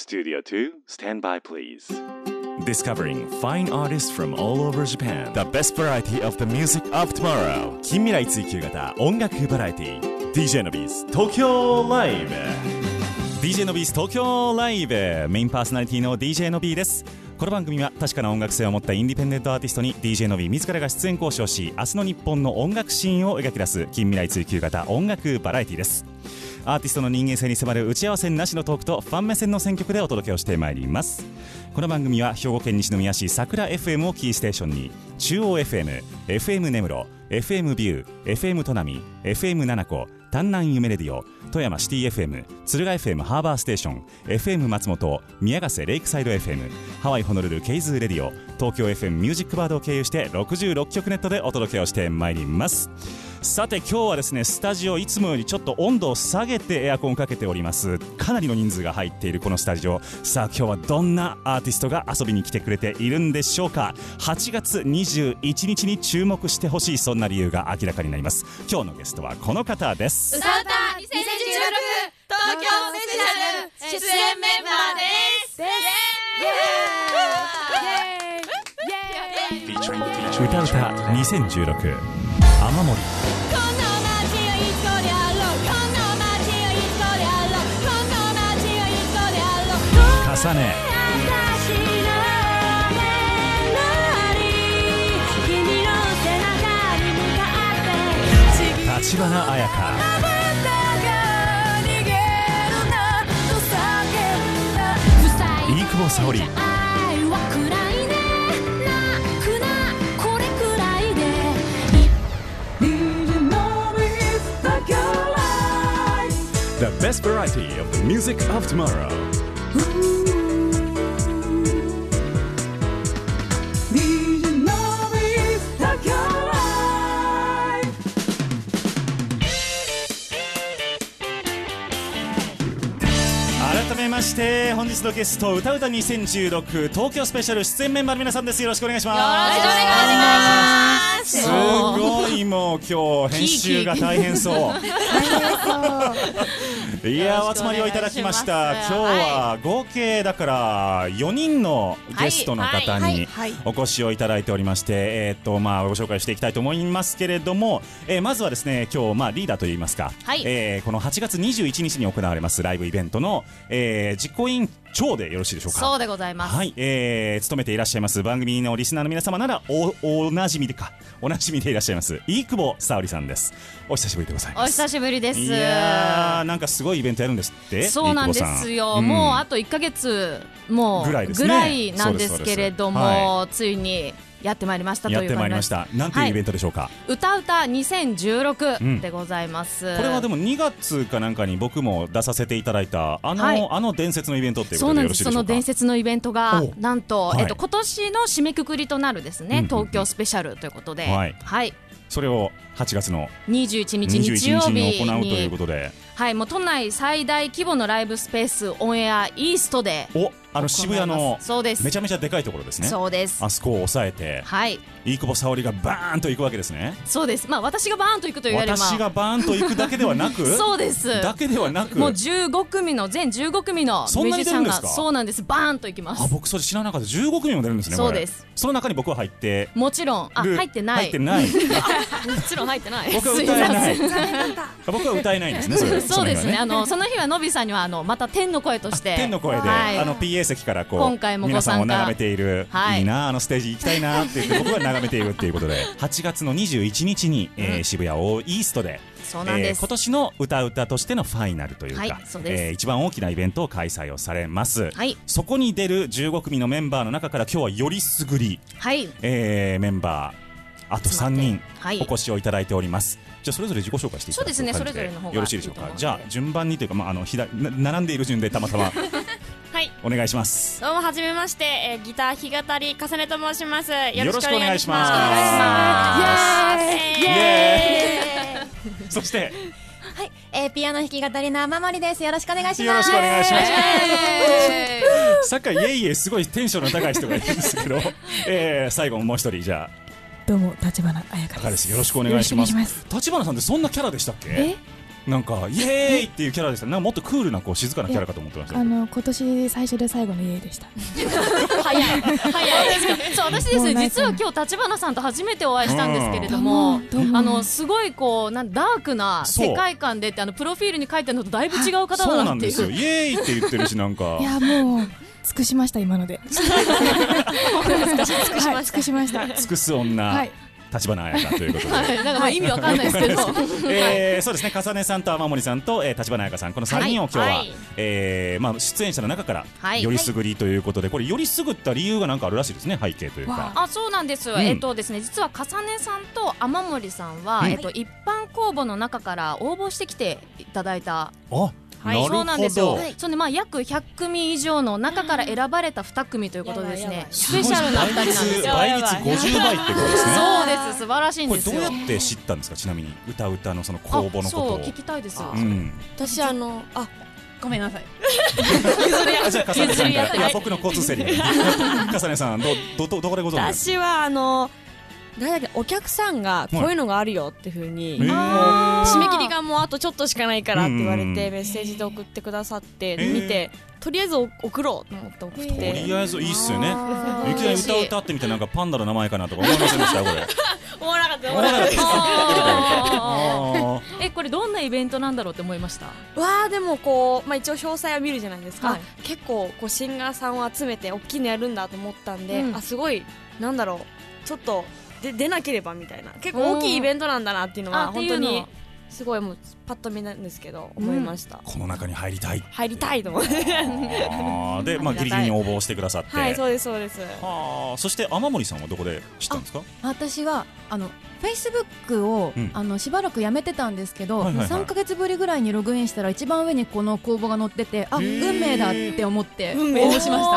Studio 2, stand by please. Discovering fine artists from all over Japan. The best variety of the music of tomorrow. 近未来追求型音楽バラエティ DJ のビーズ東京ライブ DJ のビーズ東京ライブメインパーソナリティの DJ のビーです。この番組は確かな音楽性を持ったインディペンデントアーティストに DJ のビー自らが出演交渉し、明日の日本の音楽シーンを描き出す近未来追求型音楽バラエティです。アーティストの人間性に迫る打ち合わせなしのトークとファン目線の選曲でお届けをしてまいります。この番組は兵庫県西宮市桜 FM をキーステーションに中央 FM、FM 根室、FM ビュー、FM 砺波、FM 七子、丹南夢レディオ、富山シティ FM、敦賀 FM ハーバーステーション、FM 松本、宮ヶ瀬レイクサイド FM、ハワイホノルルケイズーレディオ、東京 FM ミュージックバードを経由して66曲ネットでお届けをしてまいります。さて今日はですね、スタジオいつもよりちょっと温度を下げてエアコンをかけております。かなりの人数が入っているこのスタジオ。さあ今日はどんなアーティストが遊びに来てくれているんでしょうか。8月21日に注目してほしい、そんな理由が明らかになります。今日のゲストはこの方です。 歌うた2016東京スペシャル出演メンバーです。 歌うた2016雨漏り重ね立花彩香飯久保沙織The best variety of the music of tomorrow. 改めまして本日のゲスト歌うた2016東京スペシャル出演メンバーの皆さんです。よろしくお願いします。 よろしくお願いします。 すごい、もう今日編集が大変そういやお集まりをいただきました。今日は合計だから4人のゲストの方にお越しをいただいておりまして、ご紹介していきたいと思いますけれども、まずはですね今日リーダーといいますか、この8月21日に行われますライブイベントの、実行委員長でよろしいでしょうか。 そうでございます。 はい、務めていらっしゃいます番組のリスナーの皆様ならおなじみでいらっしゃいます飯久保沙織さんです。お久しぶりでございます。 お久しぶりです。 いやーなんかすごいイベントやるんですって。 そうなんですよ、もうあと1ヶ月もうぐらいなんですけれども、ついにやってまいりましたという感じです。やってまいりました。なんていうイベントでしょうか。歌うた2016でございます、これはでも2月かなんかに僕も出させていただいたあの伝説のイベントっていうことでよろしいでしょうか。そうなんです。その伝説のイベントがなんと、今年の締めくくりとなるですね、東京スペシャルということで、それを8月の21日日曜日に行うということで、もう都内最大規模のライブスペースオンエアイーストで、渋谷のめちゃめちゃでかいところですね。そうです。あそこを抑えて、飯久保沙織がバーンと行くわけですね。そうです。私がバーンと行くというよりは、私がバーンと行くだけではなくそうです。だけではなく、もう15組の全15組のミュージシャンが、そうなんです、バーンと行きます。僕それ知らなかった。15組も出るんですね。そうです。その中に僕は入って、もちろん入ってないもちろん入ってない。僕は歌えない。僕は歌えないんですね。そうですね。その日はのびさんにはまた天の声として天の声でPA 席からこう今回も皆さんを眺めている、いいなあのステージ行きたいなって言って僕は眺めているっていうことで8月の21日に渋谷オーイーストで今年の歌うたとしてのファイナルというか、一番大きなイベントを開催をされます。そこに出る15組のメンバーの中から今日はよりすぐりメンバーあと3人お越しをいただいております。じゃあそれぞれ自己紹介していただく感じで、そうですね、それぞれの方がよろしいでしょうか。じゃあ順番にというか、並んでいる順でたまたまお願いします。 どうもはじめまして、ギター弾き語りかさねと申します。よろしくお願いします。 そしてピアノ弾き語りの雨森です。よろしくお願いします。 よろしくお願いします。さっきからイエイエすごいテンションの高い人がいるんですけど最後もう一人じゃあどうも立花彩香です。 よろしくお願いします。立花さんってそんなキャラでしたっけ？ なんかイエーイっていうキャラでした。なんかもっとクールなこう静かなキャラかと思ってました。 今年最初で最後のイエーイでした。 早いそう私ですね、実は今日立花さんと初めてお会いしたんですけれども、すごいこうダークな世界観でってプロフィールに書いてあるのとだいぶ違う方だなっていう。 そうなんですよ、イエーイって言ってるし、なんかいやもう尽くしました今ので。尽くしました。 尽くす女、立花彩香ということで、 なんか意味わかんないですけどそうですね、かさねさんと雨森さんと立花彩香さん、この3人を今日は出演者の中からよりすぐりということで、これよりすぐった理由がなんかあるらしいですね、背景というか。 そうなんですよ。ですね、実はかさねさんと雨森さんは一般公募の中から応募してきていただいた。そうなんですよ。それで約100組以上の中から選ばれた2組ということでですね、スペシャルな2人なんですよ。 倍率50倍ってことですね。 そうです、素晴らしいんですよ。 これどうやって知ったんですか、ちなみに歌のその公募のことを。 そう聞きたいですよ。 私ごめんなさい。 じゃあかさねさんから、僕の交通整理。かさねさんどこでご存知ですか。 私はお客さんがこういうのがあるよっていう風に、締め切りがもうあとちょっとしかないからって言われてメッセージで送ってくださって見て、とりあえず送ろうと思って送って。 とりあえずいいっすよね。いきなり歌ってみて、なんかパンダの名前かなとか思いませんでしたこれ。 思わなかった。 これどんなイベントなんだろうって思いました。 でもこう一応詳細は見るじゃないですか。結構こうシンガーさんを集めて大きいのやるんだと思ったんで、すごいなんだろう、ちょっと出なければみたいな、結構大きいイベントなんだなっていうのは本当にすごい、もうパッと見なんですけど思いました。 この中に入りたいと思ってで、 ギリギリに応募してくださって。 はい、そうですそうです。 そして雨森さんはどこで知ったんですか。 私はFacebook をしばらくやめてたんですけど、3ヶ月ぶりぐらいにログインしたら一番上にこの公募が載ってて、運命だって思って応募しました。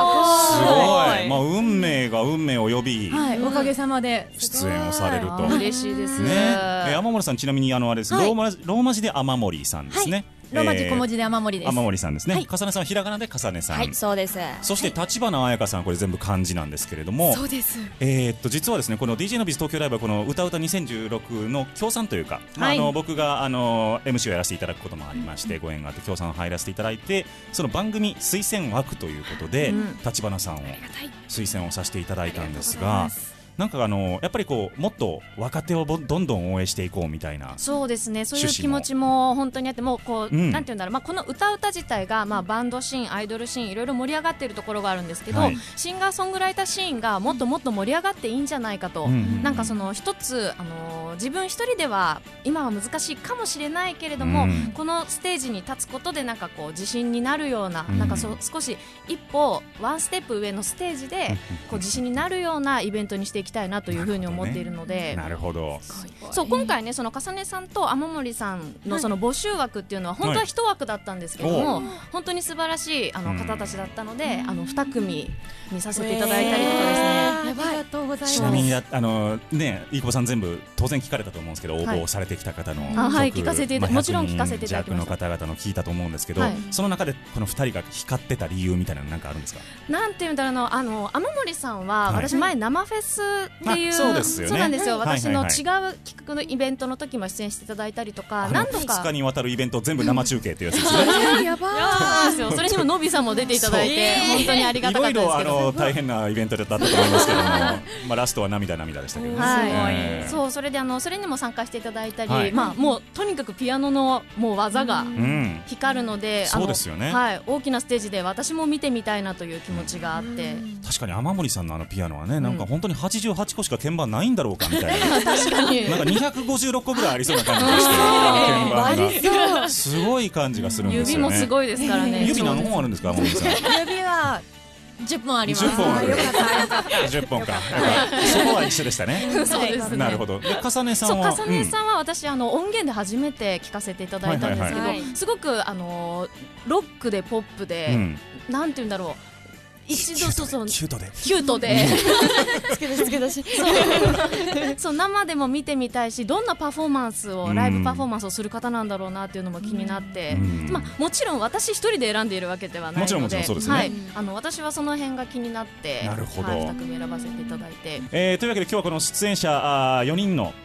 すごい、運命が運命を呼び、 おかげさまで出演をされると嬉しいですね。 雨森さん、ちなみにあれです、ローマ字で雨森さんですね。 ローマ字小文字で雨森です。 雨森さんですね。かさねさんはひらがなでかさねさん。 はい、そうです。 そして立花彩香さん、これ全部漢字なんですけれども。 そうです。 実はですね、この DJ のビズ東京ライブはこの歌うた2016の協賛というか、僕がMC をやらせていただくこともありまして、ご縁があって協賛を入らせていただいて、その番組推薦枠ということで立花さんを推薦をさせていただいたんですが。なんかやっぱりこうもっと若手をどんどん応援していこうみたいな。 そうですね、そういう気持ちも本当にあって、もうこう、なんていうんだろう、この歌自体がバンドシーン、アイドルシーンいろいろ盛り上がっているところがあるんですけど、シンガーソングライターシーンがもっともっと盛り上がっていいんじゃないかと、なんかその一つ自分一人では今は難しいかもしれないけれども、このステージに立つことでなんかこう自信になるような、なんか少し一歩ワンステップ上のステージでこう自信になるようなイベントにしていきたいなというふうに思っているので。 なるほど。 そう今回ね、そのかさねさんと雨森さんのその募集枠っていうのは本当は一枠だったんですけども、本当に素晴らしい方たちだったので、2組にさせていただいたりとかですね。 ありがとうございます。 ちなみに飯窪さん全部当然聞かれたと思うんですけど、応募されてきた方の聞かせてもちろん聞かせていただきました。 弱の方々の聞いたと思うんですけど、その中でこの2人が光ってた理由みたいなのなんかあるんですか。 なんていうんだろう、雨森さんは私前生フェスっていう、そうなんですよ、私の違う企画のイベントの時も出演していただいたりとか、何度か 2日にわたるイベント全部生中継っていうやつですね。 やばい。それにものびさんも出ていただいて本当にありがたかったですけど、 いろいろ大変なイベントだったと思いますけども、ラストは涙でしたけど、そうそれでそれにも参加していただいたり、もうとにかくピアノのもう技が光るので、 そうですよね。 大きなステージで私も見てみたいなという気持ちがあって。 確かに雨森さんのピアノはね、なんか本当に88個しか鍵盤ないんだろうかみたいな。 確かになんか256個ぐらいありそうな感じがして、鍵盤がすごい感じがするんですよね。 指もすごいですからね。 指何本あるんですか、雨森さん。 指は10本あります。 10本ある。10本か。そこは一緒でしたね。 そうですね。 なるほど。で、かさねさんは、 かさねさんは私音源で初めて聞かせていただいたんですけど、すごくロックでポップで、なんていうんだろう。一度キュートでつけ出しそう生でも見てみたいし、どんなパフォーマンスをライブパフォーマンスをする方なんだろうなっていうのも気になって、もちろん私一人で選んでいるわけではないので、私はその辺が気になって、2組選ばせていただいて、 というわけで今日はこの出演者4人の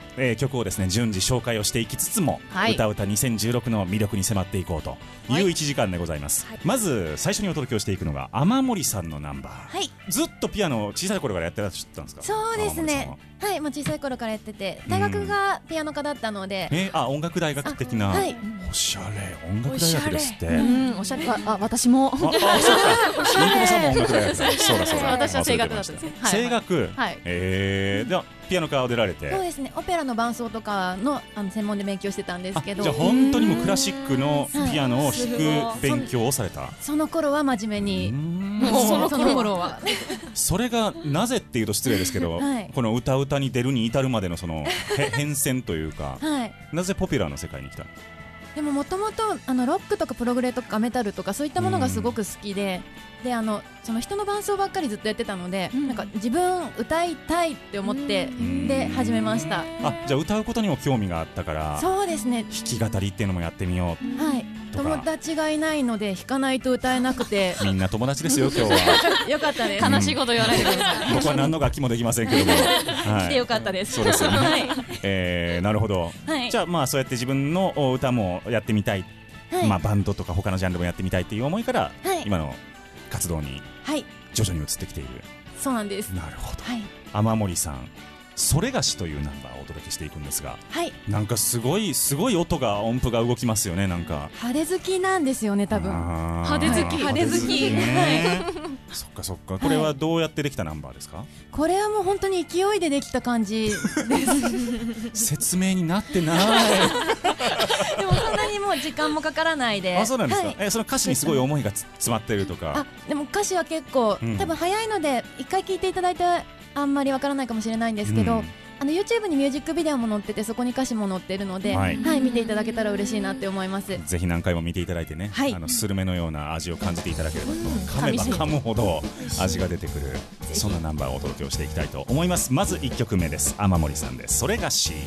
曲をですね順次紹介をしていきつつも、 はい、 歌うた2016の魅力に迫っていこうという1時間でございます、はい、まず最初にお届けをしていくのが雨森さんのナンバー、 はい、 ずっとピアノを小さい頃からやってらっしゃったんですか？ そうですね、はい、もう小さい頃からやってて、大学がピアノ科だったので、 音楽大学的な、 はい、 おしゃれ、音楽大学ですって。 おしゃれ、私も。 そうか、飯窪さんも音楽大学だ。そうだそうだ。 私は声楽だったんです。 声楽、 はい、 ではピアノ科を出られて、 そうですね、オペラの伴奏とかの専門で勉強してたんですけど、 じゃあ本当にもうクラシックのピアノを弾く勉強をされた。 その頃は真面目に、 その頃はそれがなぜっていうと失礼ですけど、 はい、 この歌うたに出るに至るまでのその変遷というか、 はい、 なぜポピュラーの世界に来た？ でももともとロックとかプログレとかメタルとかそういったものがすごく好きで、その人の伴奏ばっかりずっとやってたので、なんか自分歌いたいって思ってで始めました。 じゃあ歌うことにも興味があったから、 そうですね、 弾き語りっていうのもやってみよう。 はい、友達がいないので弾かないと歌えなくてみんな友達ですよ今日は。 よかったです。 悲しいこと言わないでください。 僕は何の楽器もできませんけども、 来てよかったです。 そうですよね、 はい、 なるほど、 はい、 じゃあそうやって自分の歌もやってみたい、 はい、 バンドとか他のジャンルもやってみたいっていう思いから、 はい、 今の活動に徐々に移ってきている、 そうなんです。 なるほど、 はい、 雨森さん、それがしというナンバーをお届けしていくんですが、 はい、 なんかすごい音が音符が動きますよね。なんか派手好きなんですよね、多分。 派手好き、 派手好き、 ね、そっかそっか。これはどうやってできたナンバーですか？ これはもう本当に勢いでできた感じです説明になってないでもそんなにもう時間もかからないで。 そうなんですか、 はい、 その歌詞にすごい思いが詰まってるとか。 でも歌詞は結構、多分早いので一回聞いていただいてあんまりわからないかもしれないんですけど、YouTube にミュージックビデオも載ってて、そこに歌詞も載ってるので、はい、見ていただけたら嬉しいなって思います。 ぜひ何回も見ていただいてね、 はい、 スルメのような味を感じていただければと、噛めば噛むほど味が出てくる、そんなナンバーをお届けをしていきたいと思います。まず1曲目です。雨森さんです。それがし。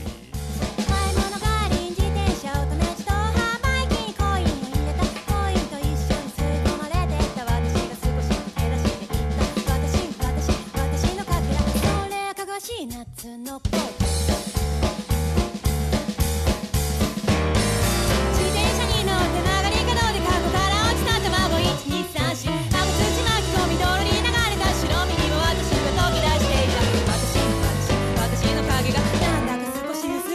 私の影がなんだか少し薄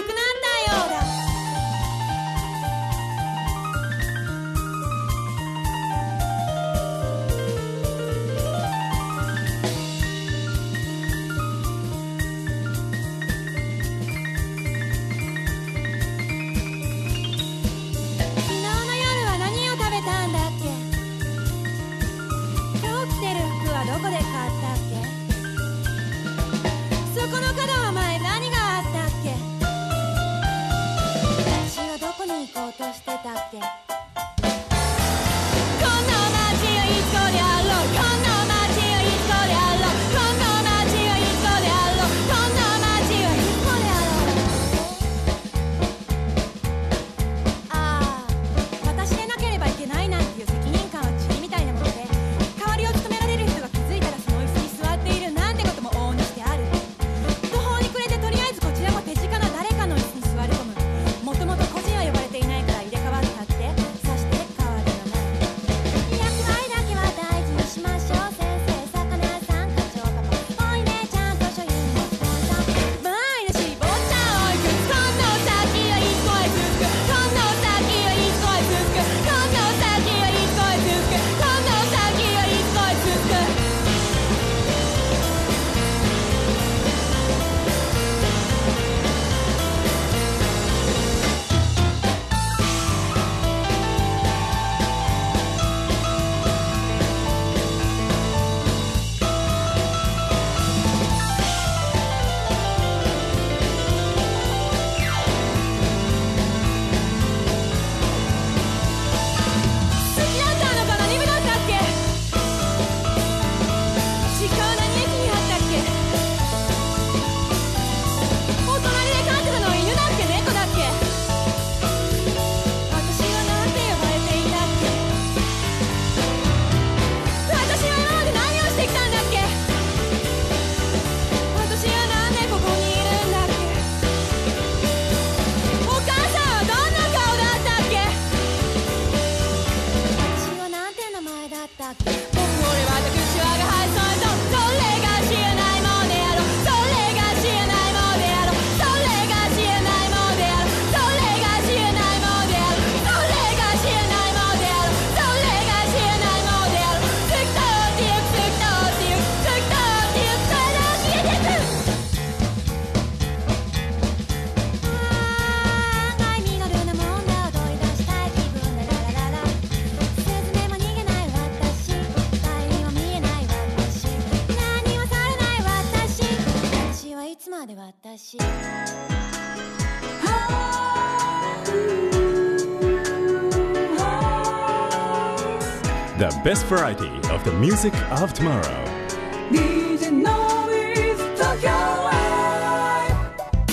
The best variety of the music of tomorrow. DJ Nobis Tokyo Live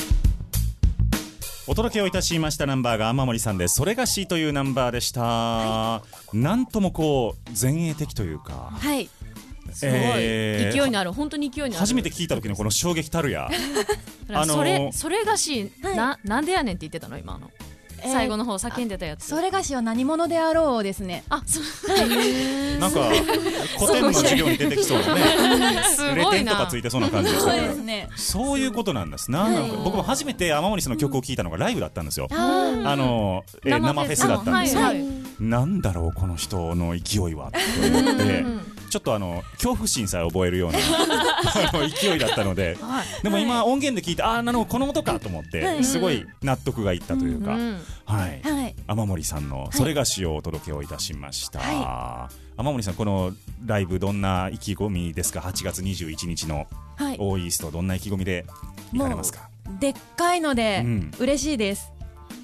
お届けをいたしましたナンバーが雨森さんでそれがしというナンバーでした、はい、なんともこう前衛的というか、 はい、すごい、勢いのある、本当に勢いのある。 初めて聞いた時のこの衝撃たるやそれがし、はい、なんでやねんって言ってたの今の最後の方叫んでたやつ。 それがしは何者であろうですね。 あ、 なんか古典の授業に出てきそうなねすごいな、 レ点とかついてそうな感じですそうですね。 そういうことなんですな。僕も初めて雨森さんの曲を聴いたのがライブだったんですよ。生フェスだったんですよ。なんだろうこの人の勢いはって思ってちょっと恐怖心さえ覚えるような勢いだったので、でも今音源で聞いてなるほどこの音かと思ってすごい納得がいったというか、雨森さんのそれがしをお届けをいたしました。雨森さん、このライブどんな意気込みですか？8月21日のオーイースト、どんな意気込みで行かれますか？ でっかいので嬉しいです。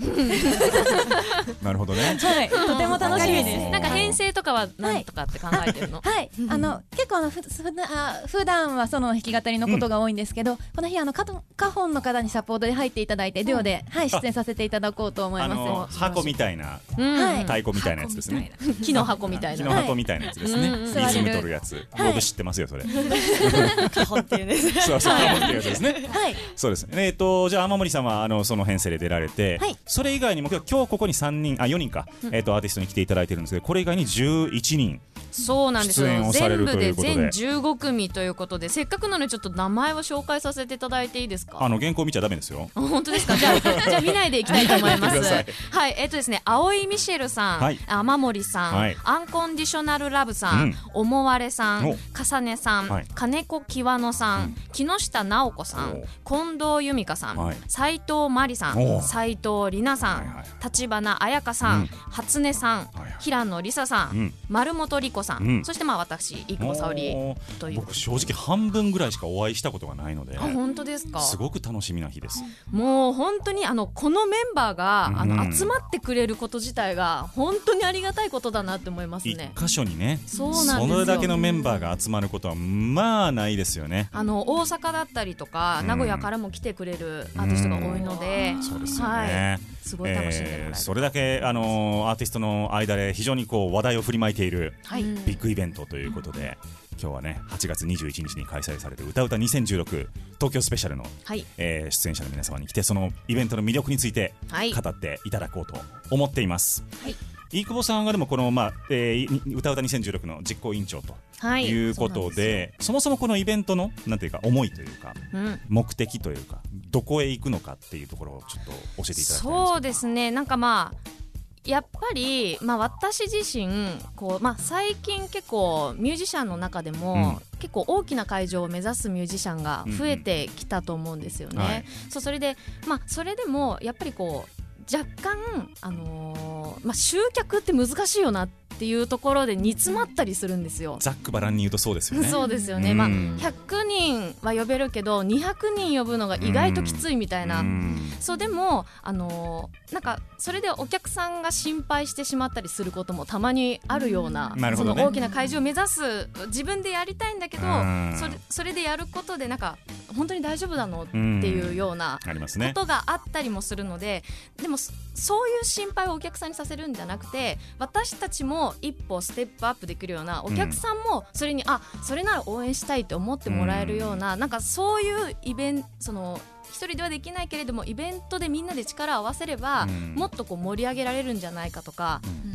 なるほどね。 はい、とても楽しみです。 なんか編成とかは何とかって考えてるの？ はい、結構普段はその弾き語りのことが多いんですけど、この日カホンの方にサポートで入っていただいて、寮で出演させていただこうと思います。 箱みたいな、太鼓みたいなやつですね。 木の箱みたいな。 木の箱みたいなやつですね。リズム取るやつ。僕知ってますよそれ。 カホンっていうね。 そうカホンっていうやつですね。そうです。じゃあ雨森さんはその編成で出られて。それ以外にも今日ここに4人か、アーティストに来ていただいてるんですけど、これ以外に11人そうなんですよ。 出演をされるということで、 全部で全15組ということで、せっかくなのでちょっと名前を紹介させていただいていいですか？ 原稿見ちゃダメですよ。 本当ですか？じゃあ見ないでいきたいと思います。はい、ですね、青井ミシェルさん、雨森さん、アンコンディショナルラブさん、思われさん、かさねさん、金子きわのさん、木下直子さん、近藤由美香さん、斉藤真理さん、斉藤里奈さん、立花彩香さん、初音さん、平野梨沙さん、丸本理子さん、そして私生駒沙織という。 僕正直半分ぐらいしかお会いしたことがないので。 本当ですか？ すごく楽しみな日です。 もう本当にこのメンバーが集まってくれること自体が本当にありがたいことだなって思いますね。 一箇所にね、 そうなんですよ。 それだけのメンバーが集まることはまあないですよね。 大阪だったりとか名古屋からも来てくれるアーティストが多いので、 そうですよね。 すごい楽しんでもらえる。 それだけアーティストの間で非常に話題を振りまいているビッグイベントということで、今日はね8月21日に開催される歌うた2016東京スペシャルの、出演者の皆様に来て、そのイベントの魅力について語っていただこうと思っています。飯久保さんがでもこの、歌うた2016の実行委員長ということで、そもそもこのイベントのなんていうか思いというか、目的というかどこへ行くのかっていうところをちょっと教えていただきたいんですけど。 そうですね、なんかやっぱり、私自身最近結構ミュージシャンの中でも、結構大きな会場を目指すミュージシャンが増えてきたと思うんですよね。それでそれでもやっぱり若干、集客って難しいよなっていうところで煮詰まったりするんですよ。 ざっくばらんに言うとそうですよね。 そうですよね。100人は呼べるけど200人呼ぶのが意外ときついみたいな。そうでもなんかそれでお客さんが心配してしまったりすることもたまにあるような、その大きな会場を目指す、自分でやりたいんだけど、それでやることでなんか本当に大丈夫なのっていうようなことがあったりもするので、でもそういう心配をお客さんにさせるんじゃなくて、私たちも一歩ステップアップできるような、お客さんもそれにそれなら応援したいと思ってもらえるような、なんかそういうイベント、一人ではできないけれどもイベントでみんなで力を合わせれば、もっと盛り上げられるんじゃないかとか、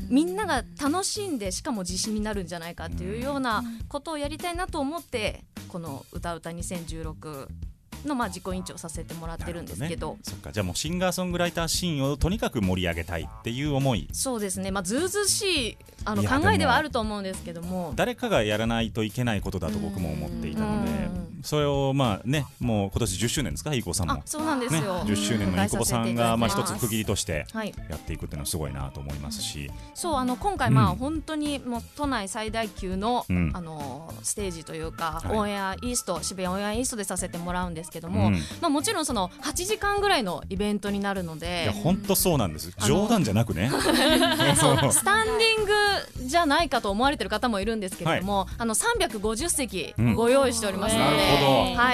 みんなが楽しんでしかも自信になるんじゃないかっていうようなことをやりたいなと思ってこの歌うた2016の実行委員長をさせてもらってるんですけど、 そっか、じゃあもうシンガーソングライターシーンをとにかく盛り上げたいっていう思い。 そうですね、ずうずうしい考えではあると思うんですけども、 誰かがやらないといけないことだと僕も思っていたので、それをもう今年10周年ですか、いいこさんも。 そうなんですよ、 10周年のいいこさんが一つ区切りとしてやっていくっていうのはすごいなと思いますし、 そう今回本当にもう都内最大級のステージというか、オンエアイースト、渋谷オンエアイーストでさせてもらうんですけども、もちろんその8時間ぐらいのイベントになるので、 いや本当そうなんです、冗談じゃなくねそうスタンディングじゃないかと思われてる方もいるんですけれども、350席ご用意しておりますので、 はい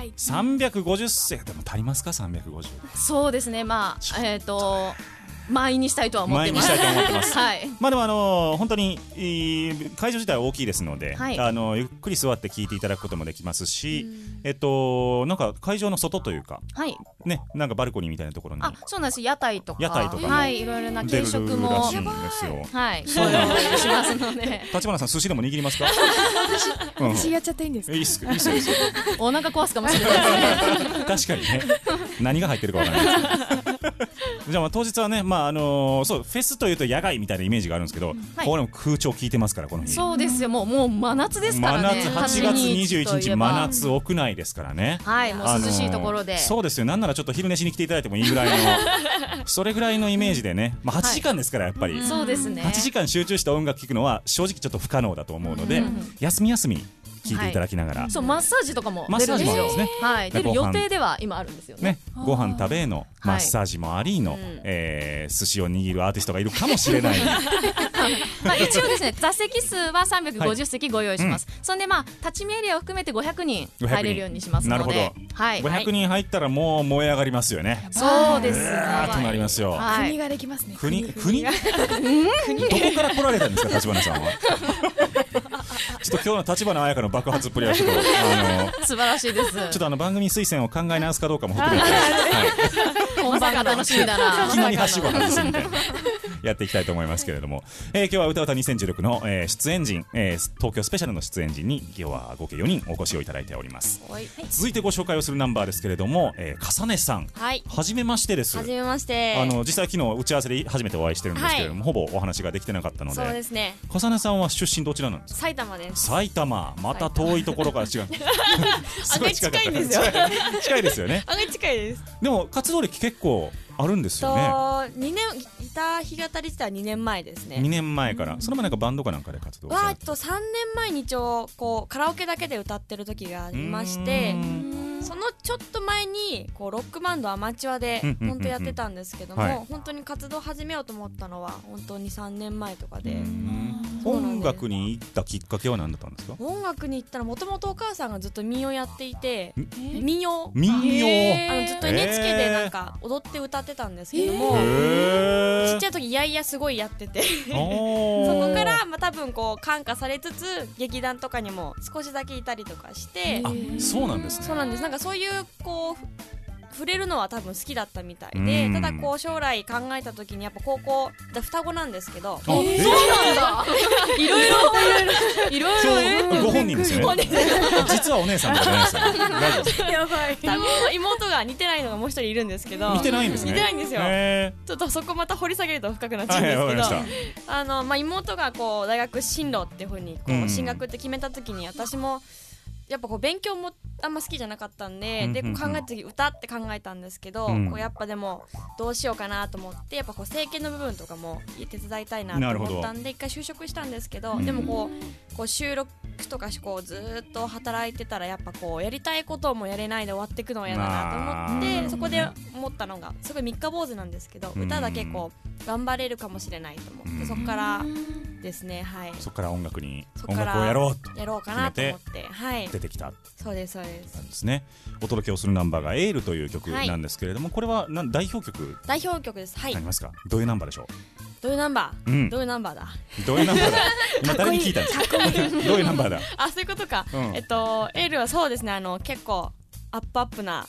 、350席でも足りますか350。 そうですね、満員にしたいとは思ってます。 はい、でも本当に会場自体は大きいですので、ゆっくり座って聞いていただくこともできますし、なんか会場の外というか、ね、なんかバルコニーみたいなところに、 そうなんです、屋台とか、 はい、 いろいろな軽食も出るらしいんですよ。 はい、そういうのしますので。 立花さん寿司でも握りますか？ 私やっちゃっていいんですか？ いいっす、いいっすよ。 お腹壊すかもしれないですね。 確かにね、何が入ってるかわからないです。じゃあ当日はね、そうフェスというと野外みたいなイメージがあるんですけど、これも空調効いてますから、この日。 そうですよ、もう真夏ですからね。 8月21日真夏屋内ですからね。 はい、もう涼しいところで。 そうですよ、なんならちょっと昼寝しに来ていただいてもいいぐらいのそれぐらいのイメージでね、8時間ですから、やっぱりそうですね、 8時間集中した音楽聴くのは正直ちょっと不可能だと思うので、休み休み聞いていただきながら、 そうマッサージとかも出るんですよ。はい、出る予定では今あるんですよね。 ご飯食べのマッサージもありの寿司を握るアーティストがいるかもしれない。 一応ですね、座席数は350席ご用意します。そんで立ち見エリアを含めて500人入れるようにしますので。なるほど。 500人入ったらもう燃え上がりますよね。 そうですね。 となりますよ。 国ができますね。 国どこから来られたんですか、立花さんは。ちょっと今日の立花彩香の爆発っぷりはちょっと素晴らしいです。 ちょっと番組推薦を考え直すかどうかも含めて、 本番が楽しみだな。 いきなりはしご外すみたいなやっていきたいと思いますけれども、今日は歌うた2016の出演陣、東京スペシャルの出演陣に今日は合計4人お越しをいただいております。続いてご紹介をするナンバーですけれども、かさねさん、はじめましてです。 はじめまして。 実際昨日打ち合わせで初めてお会いしてるんですけれども、ほぼお話ができてなかったので。 そうですね。 かさねさんは出身どちらなんですか？ 埼玉です。 埼玉、また遠いところから違う。 すごい近いんですよ。 近いですよね。 案外近いです。 でも活動歴結構あるんですよね。 2年ギター弾き語り自体は2年前ですね。 2年前から。それもなんかバンドかなんかで活動されて。 3年前に一応カラオケだけで歌ってる時がありまして、そのちょっと前にロックバンドアマチュアで本当やってたんですけども、本当に活動始めようと思ったのは本当に3年前とかで。 音楽に行ったきっかけは何だったんですか？ 音楽に行ったらもともとお母さんがずっと民謡やっていて、民謡ずっと NHK でなんか踊って歌ってたんですけども、ちっちゃい時いやいやすごいやっててそこから多分感化されつつ劇団とかにも少しだけいたりとかして。 そうなんですね。 そうなんです。なんかそういう触れるのは多分好きだったみたいで、ただ将来考えた時にやっぱ高校双子なんですけど。 そうなんだ。いろいろご本人ですね。実はお姉さんとかじゃないですよね。 やばい。妹が似てないのがもう一人いるんですけど。 似てないんですね。 似てないんですよ。ちょっとそこまた掘り下げると深くなっちゃうんですけど、妹が大学進路っていう風に進学って決めた時に私もやっぱ勉強もあんま好きじゃなかったんで、考えた時歌って考えたんですけど、やっぱでもどうしようかなと思って、やっぱ整形の部分とかも手伝いたいなと思ったんで一回就職したんですけど、でも収録とかずっと働いてたらやっぱやりたいこともやれないで終わっていくのは嫌だなと思って、そこで思ったのがすごい三日坊主なんですけど、歌だけ頑張れるかもしれないと思って、そこからですね。はい。 そこから音楽をやろうかなと思って出てきた。 そうですそうです。 なんですね。お届けをするナンバーがエールという曲なんですけれども、これは代表曲？ 代表曲です。はい。 ありますか？どういうナンバーでしょう？ どういうナンバー？どういうナンバーだ？ どういうナンバーだ？今誰に聞いたんですか？どういうナンバーだ？ そういうことか。エールはそうですね。結構アップな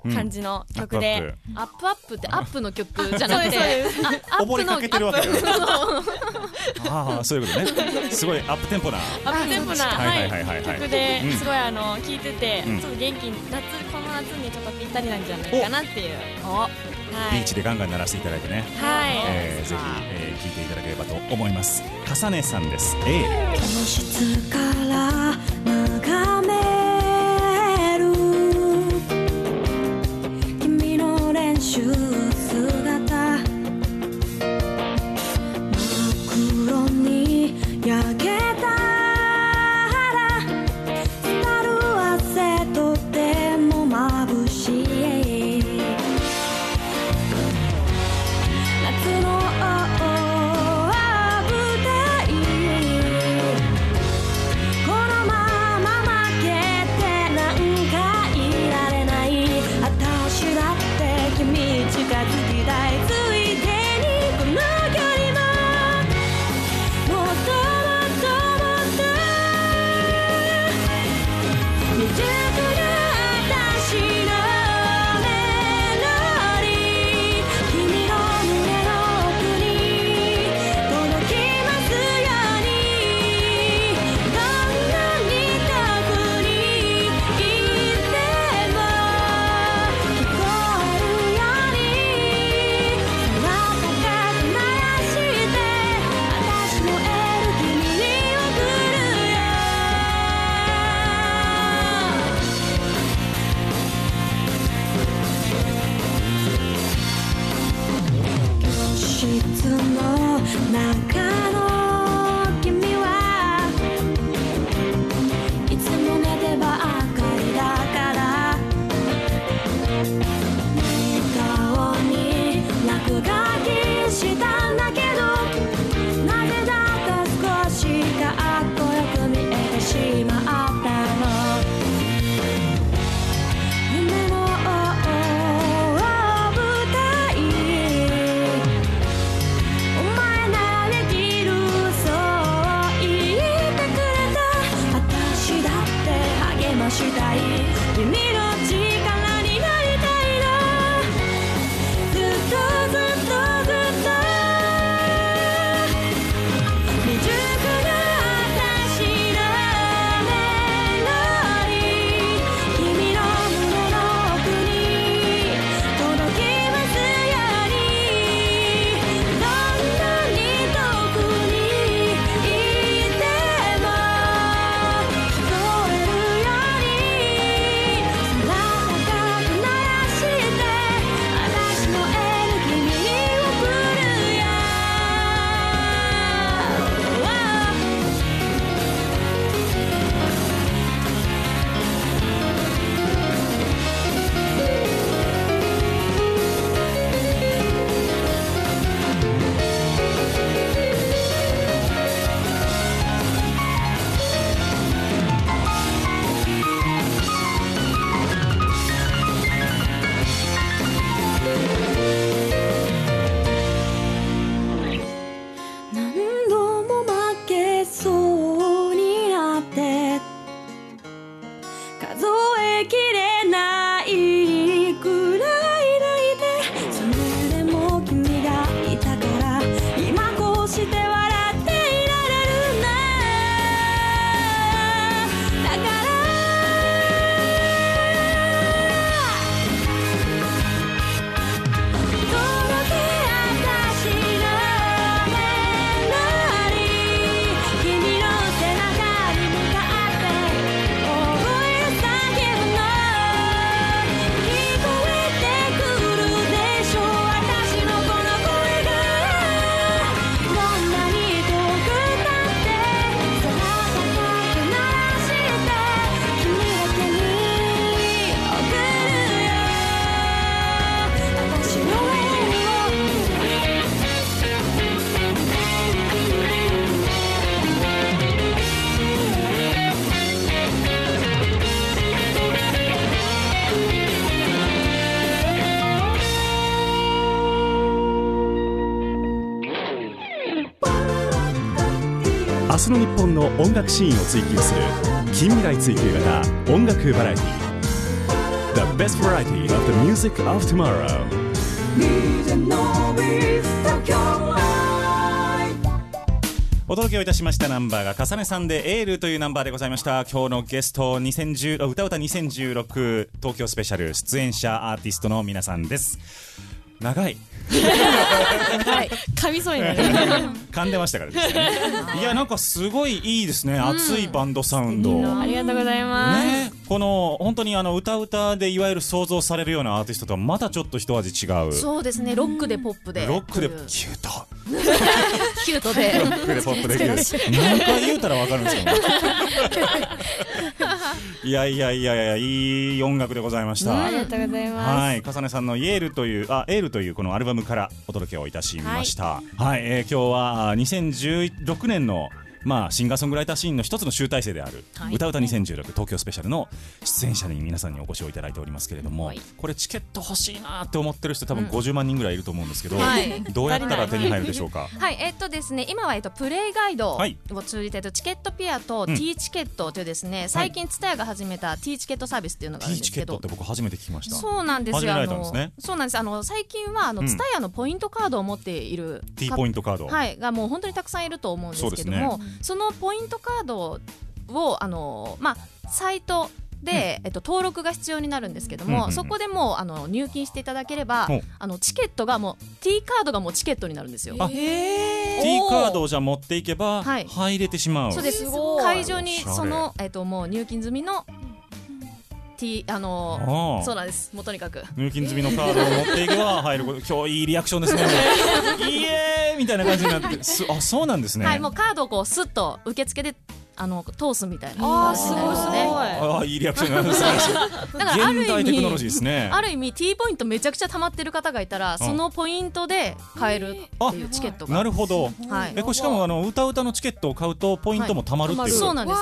感じの曲で、 アップアップってアップの曲じゃなくて溺れかけてるわけよああそういうことね。すごいアップテンポな曲ですごい聴いててちょっと元気にこの夏にちょっとぴったりなんじゃないかなっていう。 ビーチでガンガン鳴らしていただいてね、ぜひ聴いていただければと思います。かさねさんです。 教室から眺める君の練習姿、真っ黒に焼けたら浸る汗とても眩しい。夏の明日の日本の音楽シーンを追求する近未来追求型音楽バラエティ。 The best variety of the music of tomorrow. DJ Nobis Tokyo Live。お届けをいたしましたナンバーがかさねさんでエールというナンバーでございました。今日のゲスト2010歌うた2016東京スペシャル出演者アーティストの皆さんです。長い噛みそうになる噛んでましたからですね。いやなんかすごいいいですね、熱いバンドサウンド、 ありがとうございます、 ね、この本当に歌うたでいわゆる想像されるようなアーティストとはまたちょっと一味違う。 そうですね、ロックでポップでロックでキュートキュートでロックでポップでキュート何回言うたら分かるんですよいやいやいやいや、いい音楽でございました、 ありがとうございます。 はい、かさねさんのエールというこのアルバムからお届けをいたしました。はい、今日は2016年のシンガーソングライターシーンの一つの集大成である、歌うた2016東京スペシャルの出演者に皆さんにお越しをいただいておりますけれども、これチケット欲しいなって思ってる人多分50万人ぐらいいると思うんですけど、どうやったら手に入るでしょうか。 はいですね、今はプレイガイドを通じてチケットピアと T チケットというですね、最近TSUTAYAが始めた T チケットサービスっていうのがあるんですけど、 T チケットって僕初めて聞きました。 そうなんですよ。 始められたんですね。 そうなんです。最近はTSUTAYAのポイントカードを持っている T ポイントカードがもう本当にたくさんいると思うんですけども、そのポイントカードをサイトで、登録が必要になるんですけども、そこでもう入金していただければチケットがもう T カードがもうチケットになるんですよ。 T カードをじゃあ持っていけば入れてしまう。 そうです。会場にそのもう入金済みのそうなんです。もうとにかく入金済みのカードを持っていけば入ること。今日いいリアクションですねイエーイみたいな感じになってあ、そうなんですね。 はい、もうカードをこうスッと受付で通すみたいな感じになりますね。 いいリアクションなんですね。 だから現代テクノロジーですね。 ある意味 T ポイントめちゃくちゃ溜まってる方がいたら、そのポイントで買えるっていうチケットが。なるほど。これしかも歌うたのチケットを買うとポイントも溜まるっていう。 そうなんです。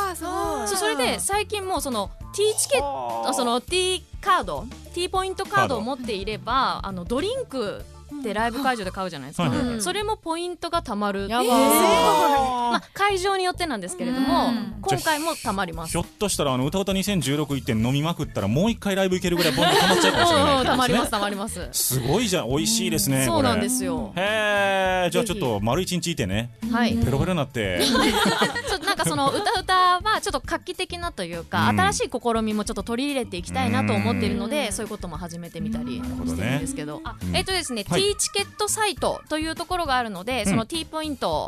それで最近もうその T チケット、その T カード T ポイントカードを持っていればドリンクでライブ会場で買うじゃないですか、それもポイントがたまる。会場によってなんですけれども、今回もたまります。 ひょっとしたら歌うた2016行って飲みまくったらもう一回ライブ行けるぐらいポイントたまっちゃうかもしれない。 たまりますたまります。 すごいじゃん、美味しいですね。 そうなんですよ。 へえ、じゃあちょっと丸一日いてね、ペロペロになってなんかその歌はちょっと画期的なというか、新しい試みもちょっと取り入れていきたいなと思っているので、そういうことも始めてみたりしてるんですけど、ですね、T チケットサイトというところがあるので、その T ポイント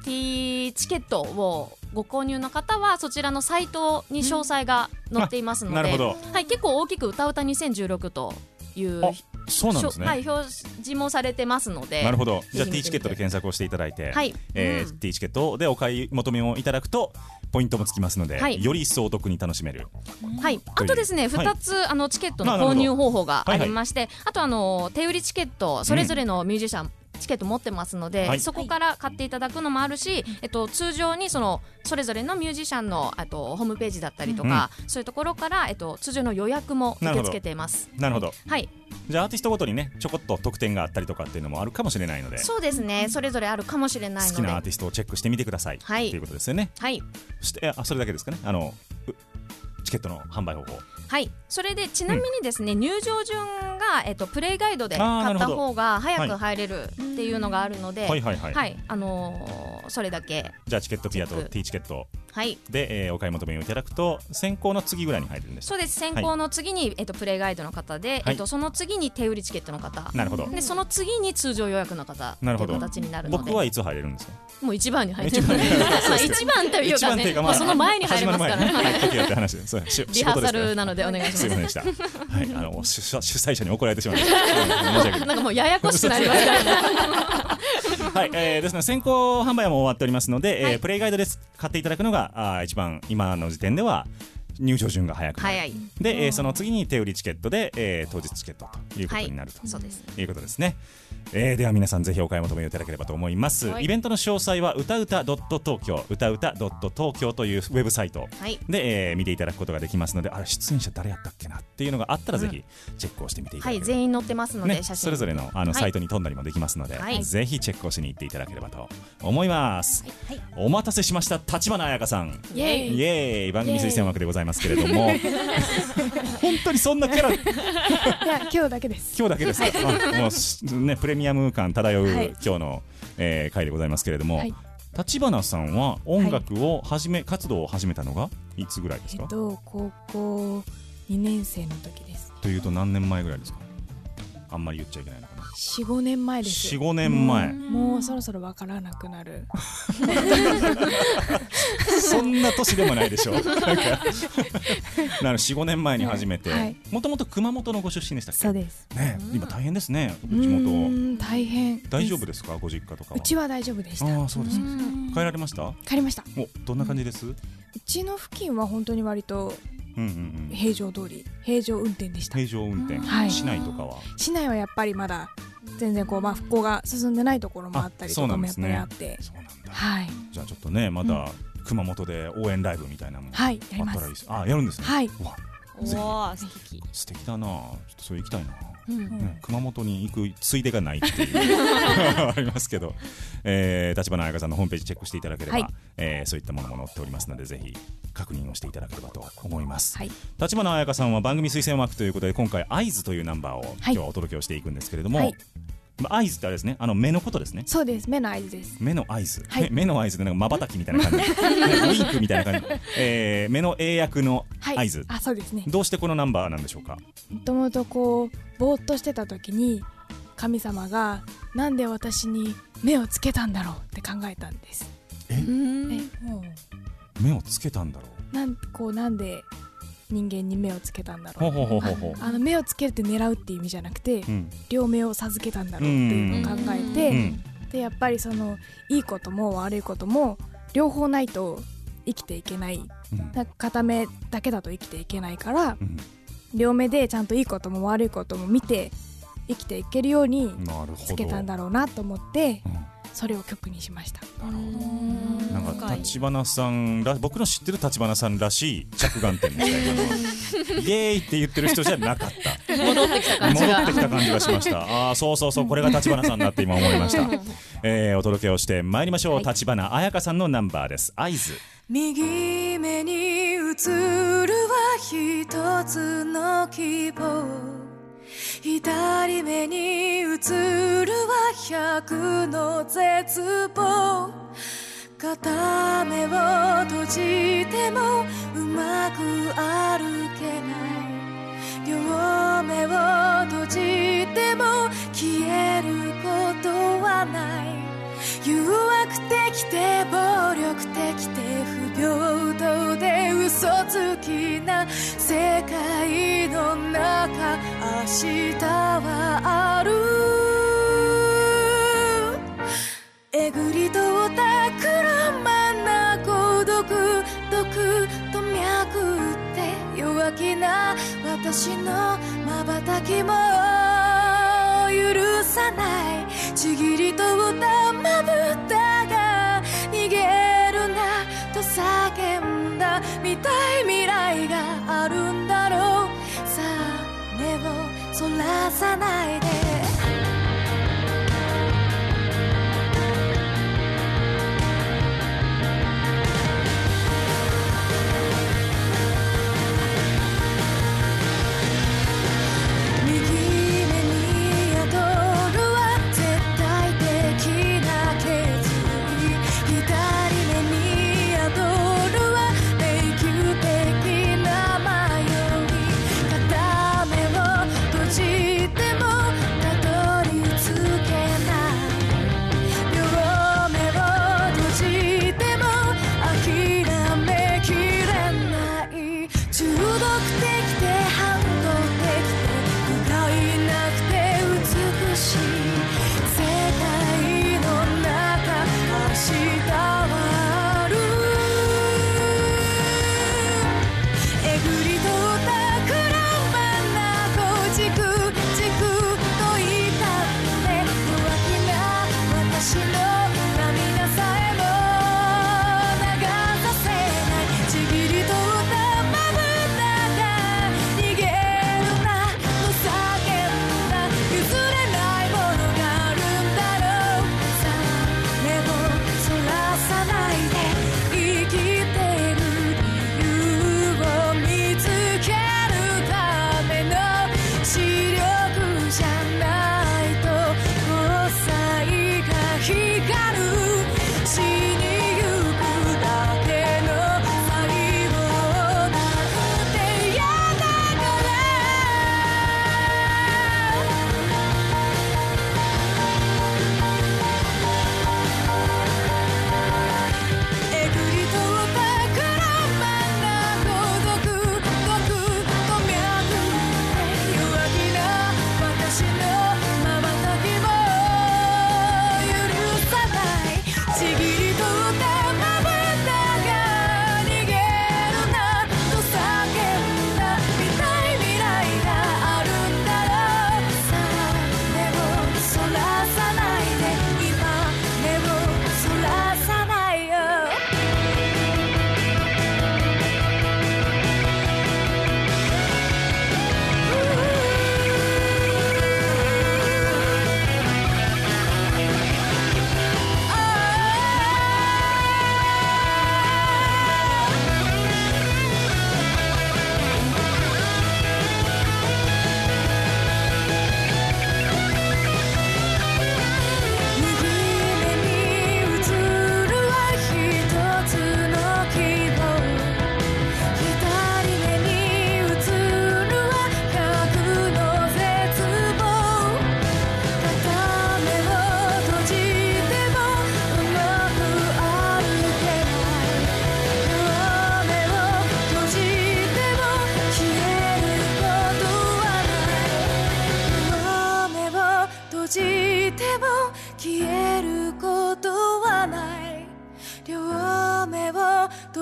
T チケットをご購入の方はそちらのサイトに詳細が載っていますので、結構大きく歌うた2016というそうなんですね。 表示もされてますので。 なるほど。じゃあ T チケットで検索をしていただいて、T チケットでお買い求めをいただくとポイントもつきますので、より一層お得に楽しめる。 あとですね、2つチケットの購入方法がありまして、あと手売りチケットそれぞれのミュージシャンチケット持ってますので、そこから買っていただくのもあるし、通常にそれぞれのミュージシャンのホームページだったりとか、そういうところから、通常の予約も受け付けています。 なるほど。じゃあアーティストごとにね、ちょこっと特典があったりとかっていうのもあるかもしれないので。そうですね、それぞれあるかもしれないので、 好きなアーティストをチェックしてみてください、ということですよね。それだけですかね、チケットの販売方法。 それでちなみにですね、入場順が、プレイガイドで買った方が早く入れるっていうのがあるので、それだけ。 じゃあチケットピアと T チケットで、お買い求めをいただくと先行の次ぐらいに入るんです。 そうです。先行の次に、プレイガイドの方で、その次に手売りチケットの方。 なるほど。 でその次に通常予約の方という形になるので。 僕はいつ入れるんですか。 もう一番に入ってる。一番というかね、その前に入れますからね。リハーサルなのでお願いします。 すいませんでした。主催者に怒られてしまいました。 なんかもうややこしくなりました。 ですので先行販売も終わっておりますので、プレイガイドで買っていただくのが一番今の時点では入場順が早くなる。で、その次に手売りチケットで、当日チケットということになるということですね。では皆さんぜひお買い求めいただければと思います。イベントの詳細は歌うた.東京というウェブサイトで、見ていただくことができますので、あれ出演者誰やったっけなっていうのがあったらぜひチェックをしてみていただければ、 全員載ってますので、写真それぞれのサイトに飛んだりもできますので、ぜひチェックをしに行っていただければと思います。お待たせしました、立花彩香さん。イエーイ。番組推薦枠でございます。 ますけれども本当にそんなキャラいや今日だけです。 今日だけですか、もうね、プレミアム感漂う、今日の、回でございますけれども、立花さんは音楽を活動を始めたのがいつぐらいですか？ 高校2年生の時です。 というと何年前ぐらいですか？あんまり言っちゃいけないのかな。 4、5年前です。 4、5年前。 もうそろそろわからなくなるそんな年でもないでしょう。なんか4、5年前に始めて、もともと熊本のご出身でしたっけ？ そうですね。今大変ですね、地元。 大変。 大丈夫ですか、ご実家とかは？ うちは大丈夫でした。 ああ、そうですか。帰られました？ 帰りました。 お、どんな感じです？ うちの付近は本当に割と平常通り、平常運転でした。 平常運転。市内とかは？市内はやっぱりまだ全然こう、復興が進んでないところもあったりとかもやっぱりあって。 そうなんだ。 はい。 じゃあちょっとね、まだ熊本で応援ライブみたいなのもあったらいいです。あ、やるんですね。 はい。 わあ、 素敵だな。ちょっとそれ行きたいな。熊本に行くついでがないっていうありますけど、立花彩香さんのホームページチェックしていただければ、そういったものも載っておりますので、ぜひ確認をしていただければと思います。立花彩香さんは番組推薦枠ということで、今回合図というナンバーを今日はお届けをしていくんですけれども、合図ってあれですね、目のことですね。 そうです、目の合図です。 目の合図、目の合図でなんか瞬きみたいな感じウィンクみたいな感じ、目の英訳の合図、 そうですね。 どうしてこのナンバーなんでしょうか？ もともとこうぼーっとしてた時に、神様がなんで私に目をつけたんだろうって考えたんです。 目をつけたんだろう、なんで人間に目をつけたんだろう。目をつけるって狙うっていう意味じゃなくて、両目を授けたんだろうっていうのを考えて、でやっぱりそのいいことも悪いことも両方ないと生きていけない、片目だけだと生きていけないから、両目でちゃんといいことも悪いことも見て生きていけるようにつけたんだろうなと思って、それを曲にしました。 なるほど。なんか立花さん僕の知ってる立花さんらしい着眼点でした今のイエーイって言ってる人じゃなかった戻ってきた感じがしました。そうこれが立花さんだって今思いました。お届けをしてまいりましょう。立花彩香さんのナンバーです。合図。 右目に映るは一つの希望、左目に映るは100の絶望、片目を閉じてもうまく歩けない、両目を閉じても消えることはない、誘惑的で暴力的で不平等で嘘つきな世界の中、明日はある。えぐりとたくらまな孤独、毒と脈って弱気な私の瞬きも許さない、ちぎりとったまぶたが逃げるなと叫んだ、見たい未来があるんだろう、さあ目をそらさないで。も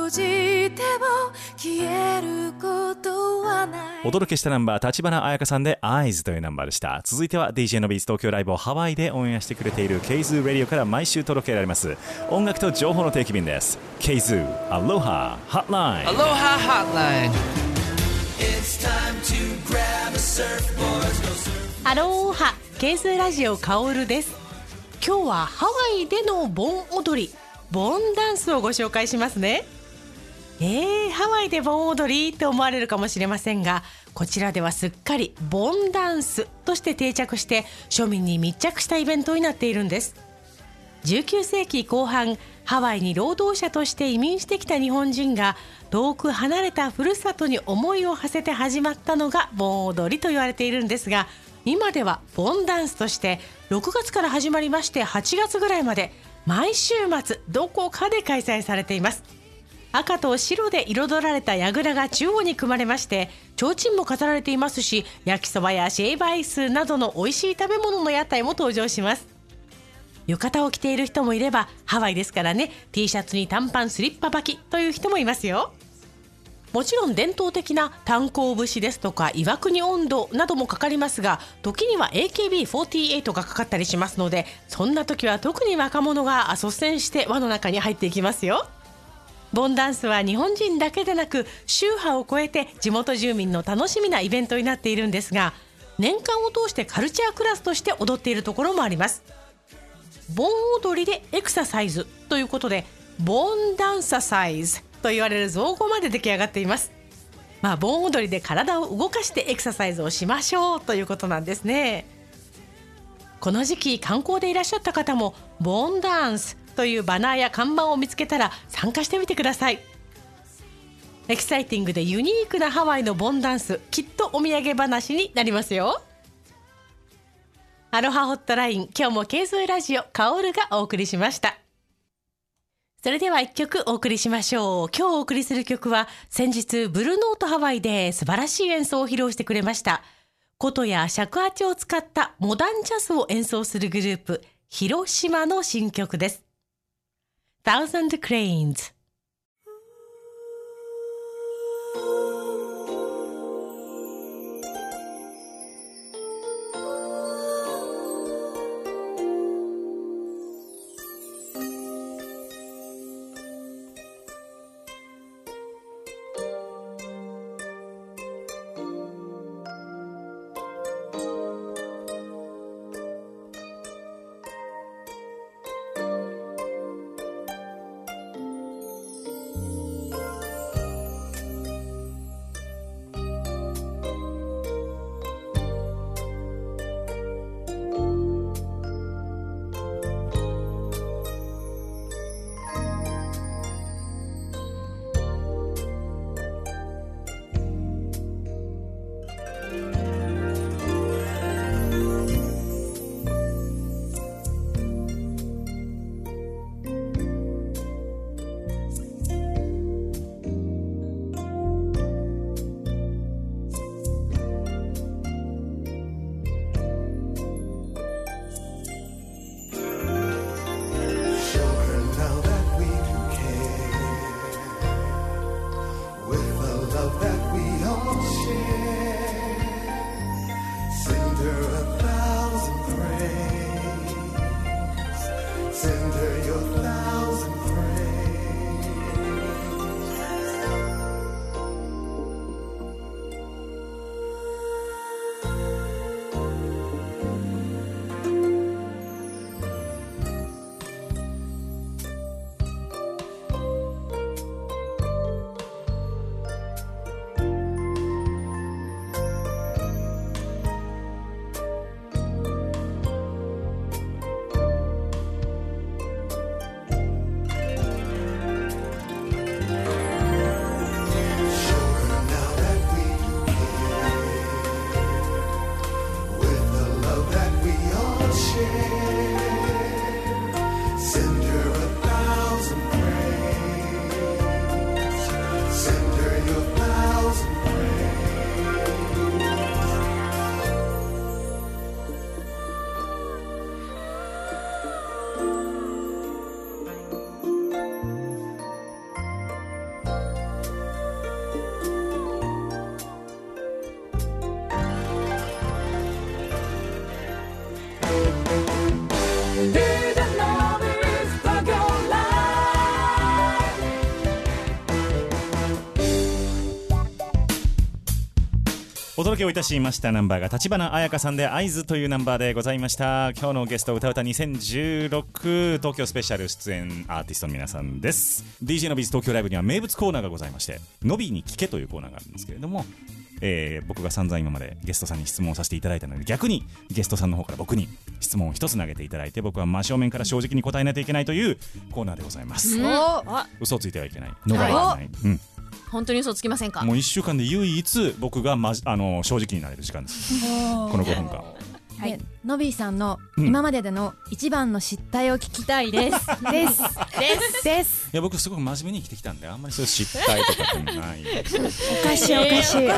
閉じても消えることはない。 お届けしたナンバー、立花彩香さんで Eyes というナンバーでした。続いては DJ のビーズ東京ライブをハワイでオンエアしてくれている K-Zoo Radio から毎週届けられます音楽と情報の定期便です。 K-Zoo Aloha Hotline。 Aloha Hotline。 アローハ、K-Zooラジオカオルです。今日はハワイでの盆踊り、盆ダンスをご紹介しますね。ハワイで盆踊りと思われるかもしれませんが、こちらではすっかり盆ダンスとして定着して庶民に密着したイベントになっているんです。19世紀後半、ハワイに労働者として移民してきた日本人が遠く離れたふるさとに思いを馳せて始まったのが盆踊りと言われているんですが、今では盆ダンスとして6月から始まりまして8月ぐらいまで毎週末どこかで開催されています。赤と白で彩られた櫓が中央に組まれまして、提灯も飾られていますし、焼きそばやシェイブアイスなどの美味しい食べ物の屋台も登場します。浴衣を着ている人もいれば、ハワイですからね、 T シャツに短パンスリッパ履きという人もいますよ。もちろん伝統的な炭鉱節ですとか岩国音頭などもかかりますが、時には AKB48 がかかったりしますので、そんな時は特に若者が率先して輪の中に入っていきますよ。盆ダンスは日本人だけでなく宗派を超えて地元住民の楽しみなイベントになっているんですが、年間を通してカルチャークラスとして踊っているところもあります。盆踊りでエクササイズということで、ボンダンササイズと言われる造語まで出来上がっています。盆踊りで体を動かしてエクササイズをしましょうということなんですね。この時期観光でいらっしゃった方もボンダンスというバナーや看板を見つけたら参加してみてください。エキサイティングでユニークなハワイのボンダンス、きっとお土産話になりますよ。アロハホットライン、今日もK-Zooラジオカオルがお送りしました。それでは一曲お送りしましょう。今日お送りする曲は、先日ブルーノートハワイで素晴らしい演奏を披露してくれました。琴や尺八を使ったモダンジャズを演奏するグループ、広島の新曲です。Thousand Cranes。 お届けをいたしましたナンバーが立花彩香さんで合図というナンバーでございました。今日のゲスト歌うた2016東京スペシャル出演アーティストの皆さんです。 DJ のビーズ東京ライブには名物コーナーがございまして、のびに聞けというコーナーがあるんですけれども、僕が散々今までゲストさんに質問をさせていただいたので、逆にゲストさんの方から僕に質問を一つ投げていただいて、僕は真正面から正直に答えないといけないというコーナーでございます。嘘をついてはいけない、逃れられない、 本当に嘘つきませんか。 もう1週間で唯一僕が、正直になれる時間です。この5分間。 はい、のびーさんの今まででの一番の失態を聞きたいです。です。 いや、僕すごく真面目に生きてきたんで、あんまりそういう失態とかってない。 おかしい。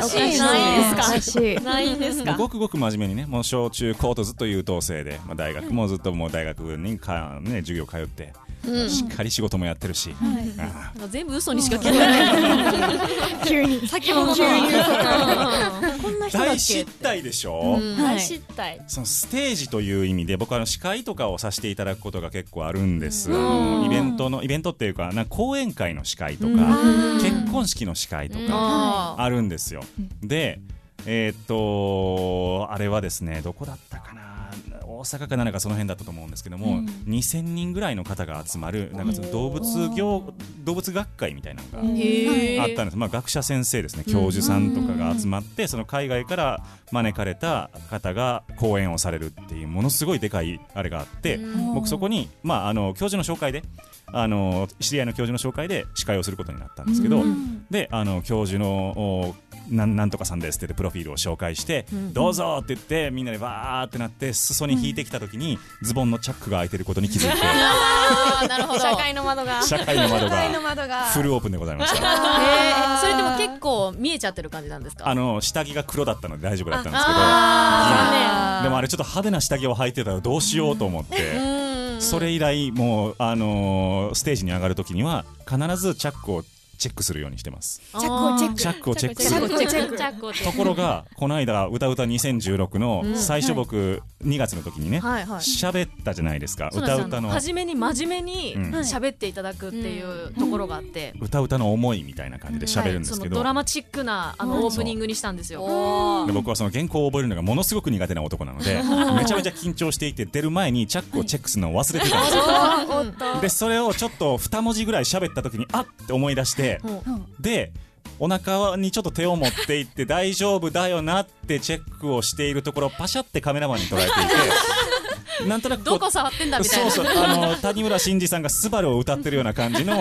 ないんですか。 ごくごく真面目にね、もう小中高とずっと優等生で、大学もずっともう大学に授業通って。しっかり仕事もやってるし、 全部嘘にしか聞こえない急に先ほどのこんな人だっけ。 大失態でしょ。 大失態。 そのステージという意味で僕は司会とかをさせていただくことが結構あるんです。イベントっていうか講演会の司会とか結婚式の司会とかあるんですよ。であれはですね、どこだったかな、大阪か何かその辺だったと思うんですけども、2000人ぐらいの方が集まるなんかその動物学会みたいなのがあったんです。学者先生ですね、教授さんとかが集まって、その海外から招かれた方が講演をされるっていうものすごいでかいあれがあって、僕そこに教授の紹介で知り合いの教授の紹介で司会をすることになったんですけど、で教授のなんとかさんですって言ってプロフィールを紹介して、どうぞって言ってみんなでバーってなって、裾に引いてきた時にズボンのチャックが開いてることに気づいて、 なるほど、 社会の窓がフルオープンでございました。 それでも結構見えちゃってる感じなんですか。 下着が黒だったので大丈夫だったんですけど、でもあれちょっと派手な下着を履いてたらどうしようと思って、それ以来もうステージに上がる時には必ずチャックをチェックするようにしてます。チャックをチェックする。ところがこの間歌うた2016の最初僕2月の時にね喋ったじゃないですか。歌うたの初めに真面目に喋っていただくっていうところがあって、 歌うたの思いみたいな感じで喋るんですけど、 ドラマチックなオープニングにしたんですよ。 で僕はその原稿を覚えるのがものすごく苦手な男なので、めちゃめちゃ緊張していて、出る前にチャックをチェックするのを忘れてたんですよ。でそれをちょっと2文字ぐらい喋った時にあって思い出して、でお腹にちょっと手を持っていって大丈夫だよなってチェックをしているところをパシャってカメラマンに捉えていて、なんとなくどこ触ってんだみたいな。 そう谷村新司さんがスバルを歌ってるような感じの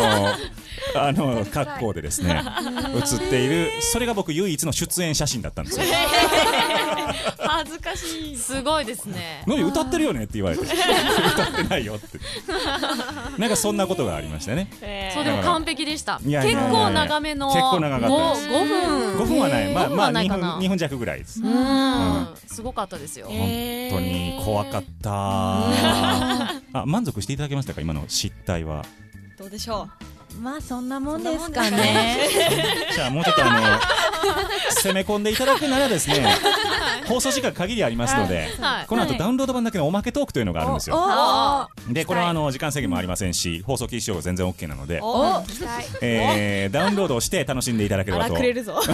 格好でですね写っている、それが僕唯一の出演写真だったんですよ。 恥ずかしい。 すごいですね。 のび歌ってるよねって言われて歌ってないよってなんかそんなことがありましたね。 そうでも完璧でした。結構長めの、 結構長かったです。 5 分はない、2分弱ぐらいです。 すごかったですよ。 本当に怖かった満足していただけましたか、今の失態は。 どうでしょう。そんなもんですかね。 じゃあもうちょっと攻め込んでいただくならですね、放送時間限りありますので、この後ダウンロード版だけのおまけトークというのがあるんですよ。でこれは時間制限もありませんし、放送禁止用全然 OK なので、ダウンロードをして楽しんでいただければと。 くれるぞ。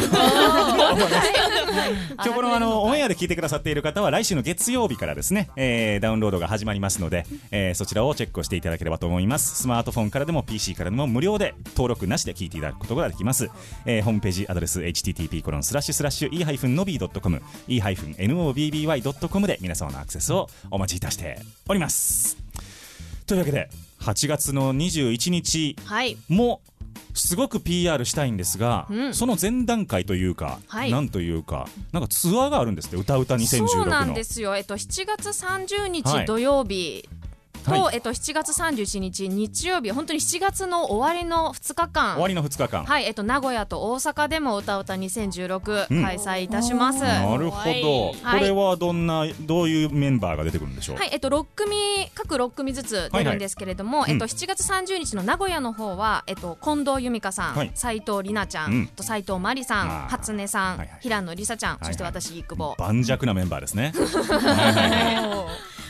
今日このオンエアで聞いてくださっている方は来週の月曜日からですね、ダウンロードが始まりますので、そちらをチェックをしていただければと思います。スマートフォンからでも PC からでも無料で登録なしで聞いていただくことができます。ホームページアドレス http://e-nobby.com e-nobby.com で皆様のアクセスをお待ちいたしております。というわけで8月の21日もすごく PR したいんですが、その前段階というか、なんというか、なんかツアーがあるんですって、歌うた2016の。 そうなんですよ。7月30日土曜日と、7月31日日曜日、本当に7月の終わりの2日間、名古屋と大阪でも歌うた2016開催いたします。 なるほど。これはどういうメンバーが出てくるんでしょう。 各6組ずつ出るんですけれども、7月30日の名古屋の方は近藤由美香さん、斉藤里奈ちゃん、斉藤真理さん、初音さん、平野梨沙ちゃん、そして私生久保。 盤石なメンバーですね。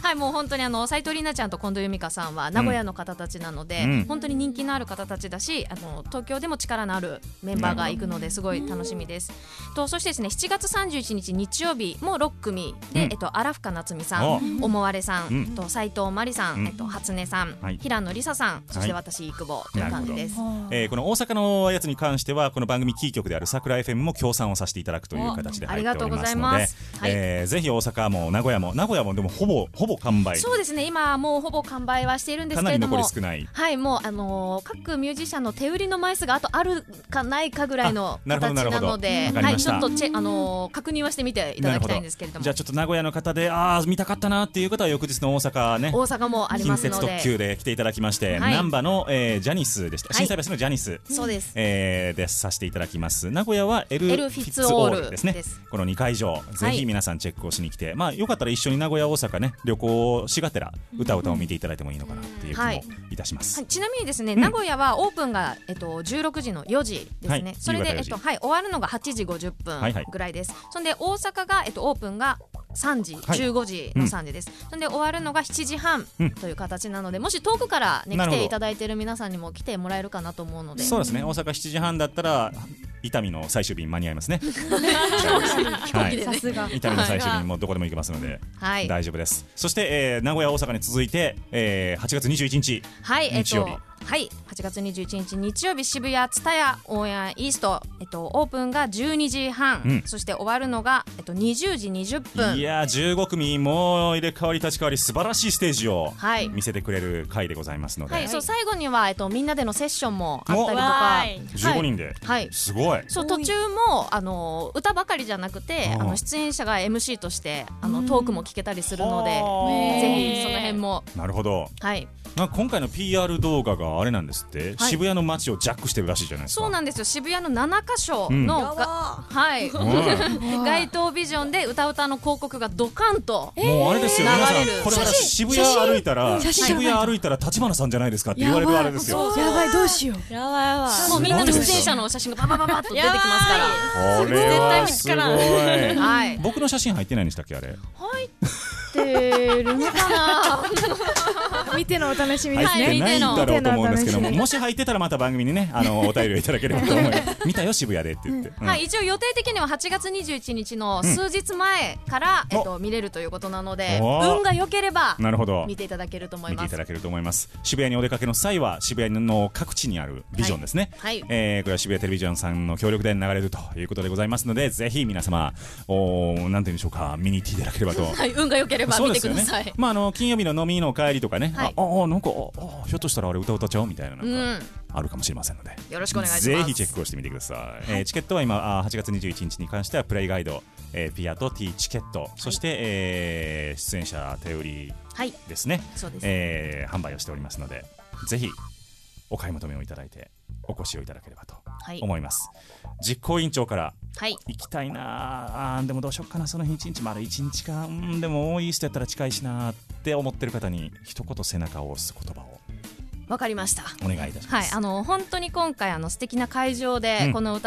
はい、もう本当に斉藤里奈ちゃんと近藤由美香さんは名古屋の方たちなので、本当に人気のある方たちだし、東京でも力のあるメンバーが行くのですごい楽しみです。とそしてですね、7月31日日曜日も6組で、荒深夏美さん、おもわれさん、斉藤真理さん、初音さん、平野梨沙さん、そして私飯久保という感じです。この大阪のやつに関してはこの番組キー局である桜 FM も協賛をさせていただくという形で入っておりますので、ぜひ大阪も名古屋もでもほぼ完売。 そうですね、今もうほぼ完売はしているんですけれども、 かなり残り少ない。 はい、もう各ミュージシャンの手売りの枚数があとあるかないかぐらいの形なので、はい、ちょっと確認はしてみていただきたいんですけれども、 じゃあちょっと名古屋の方で見たかったなっていう方は翌日の大阪ね、 大阪もありますので近鉄特急で来ていただきまして、難波のジャニスでした、心斎橋のジャニス、 そうです、 でさせていただきます。名古屋はエルフィッツオールですね。この2会場ぜひ皆さんチェックをしに来て、よかったら一緒に名古屋大阪ね旅行しがてら歌を見ていただいてもいいのかなっていう気もいたします。 ちなみにですね、名古屋はオープンが16時の4時ですね。それで終わるのが8時50分ぐらいです。そんで大阪がオープンが3時、15時の3時です。そんで終わるのが7時半という形なので、もし遠くから来ていただいている皆さんにも来てもらえるかなと思うので。 そうですね、大阪7時半だったら伊丹の最終便間に合いますね。 さすが伊丹の最終便もどこでも行けますので大丈夫です。そして、名古屋大阪に続いて、8月21日日曜日、 8月21日日曜日、渋谷ツタヤオンエアイースト、オープンが12時半、そして終わるのが、20時20分。 いや15組も入れ替わり立ち替わり素晴らしいステージを見せてくれる回でございますので、 そう最後には、みんなでのセッションもあったりとか、 15人で、すごい。 そう途中も歌ばかりじゃなくて出演者が MC としてトークも聞けたりするので、ぜひその辺も。 なるほど。今回の PR 動画があれなんですって、渋谷の街をジャックしてるらしいじゃないですか。 そうなんですよ、渋谷の7カ所の街頭ビジョンで歌うたの広告がドカンと流れる。 もうあれですよ、皆さんこれから渋谷歩いたら立花さんじゃないですかって言われるあれですよ。 やばい、どうしよう。 やばい、もうみんなの出演者の写真がババババッと出てきますから、 これはすごい。僕の写真入ってないんでしたっけ、あれ。 入ってるのかな。 見てのお楽しみですね。 入ってないんだろうと思うんですけども、もし入ってたらまた番組にねお便りをいただければと思います。見たよ渋谷でって言って、 一応予定的には8月21日の数日前から見れるということなので、運が良ければ見ていただけると思います。 渋谷にお出かけの際は渋谷の各地にあるビジョンですね。これは渋谷テレビジョンさんの協力で流れるということでございますので、ぜひ皆様なんていうんでしょうか、見に行っていただければと。 運が良ければ見てください。 金曜日の飲みの帰りとかね、なんかひょっとしたらあれ歌っちゃおうみたいなあるかもしれませんので、 よろしくお願いします。 ぜひチェックをしてみてください。チケットは今8月21日に関してはプレイガイド、ピアと T チケット、そして、出演者手売りですね、販売をしておりますので、ぜひお買い求めをいただいてお越しをいただければと思います。実行委員長から行きたいな、でもどうしようかな、その日1日丸1日か、でもイーストやったら近いしなって思ってる方に一言背中を押す言葉を。 わかりました。 お願いいたします。 本当に今回素敵な会場でこの歌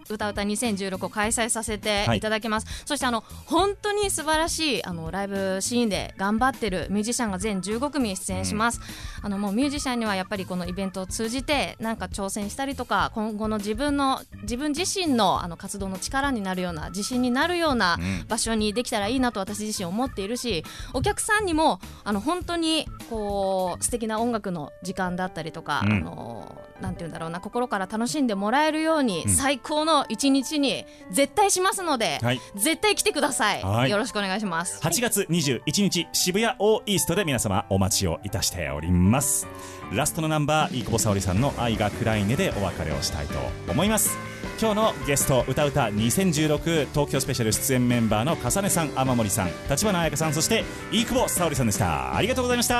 2016を開催させていただきます。そして本当に素晴らしいライブシーンで頑張ってるミュージシャンが全15組出演します。もうミュージシャンにはやっぱりこのイベントを通じてなんか挑戦したりとか、今後の自分自身の活動の力になるような、自信になるような場所にできたらいいなと私自身思っているし、お客さんにも本当にこう素敵な音楽の時間だったりとか、なんていうんだろうな、心から楽しんでもらえるように、最高の一日に絶対しますので、絶対来てください。よろしくお願いします。 8月21日渋谷オーイーストで皆様お待ちをいたしております。ラストのナンバー、飯久保沙織さんの愛が暗いねでお別れをしたいと思います。今日のゲスト、歌うた2016東京スペシャル出演メンバーの笠音さん、雨森さん、立花彩香さん、そして飯久保沙織さんでした。ありがとうございました。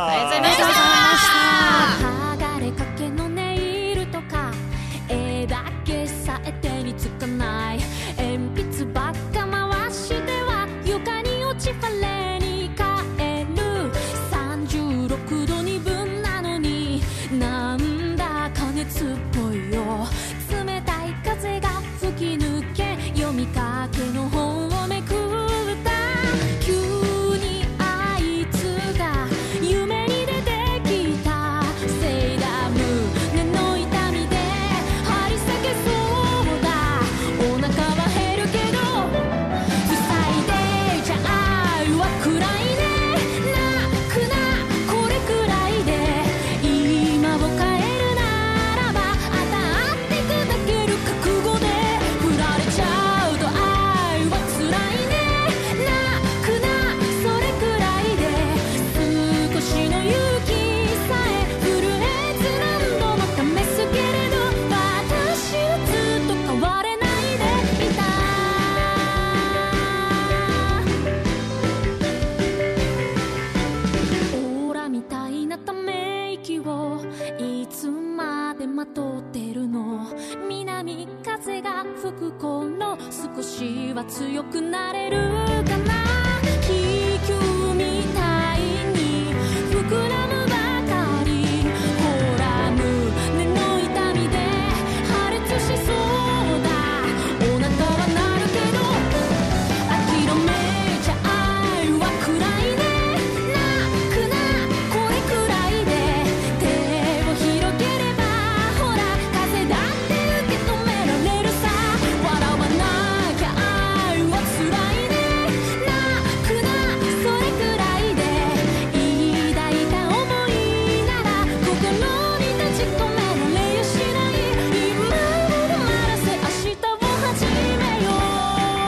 ありがとうございました。 剥がれかけのネイルとか絵だけさえ手につかない、鉛筆ばっか回しては床に落ちファレに帰る、36度2分なのになんだか熱っぽいよ、冷たい風が吹き抜け、読みかけの本をめくった、急にあいつ南風が吹く頃少しは強くなれるかな気球みたいに膨らむばかりほら胸の痛みで破裂しそうだお腹はなるけど諦めちゃ愛は暗いね泣くなこれくらいで手を広げればほら風だって受け止められるさ笑わなきゃ愛は辛いね泣くなそれくらいで抱いた想いなら心に閉じ込められやしない今を黙らせ明日を始めよう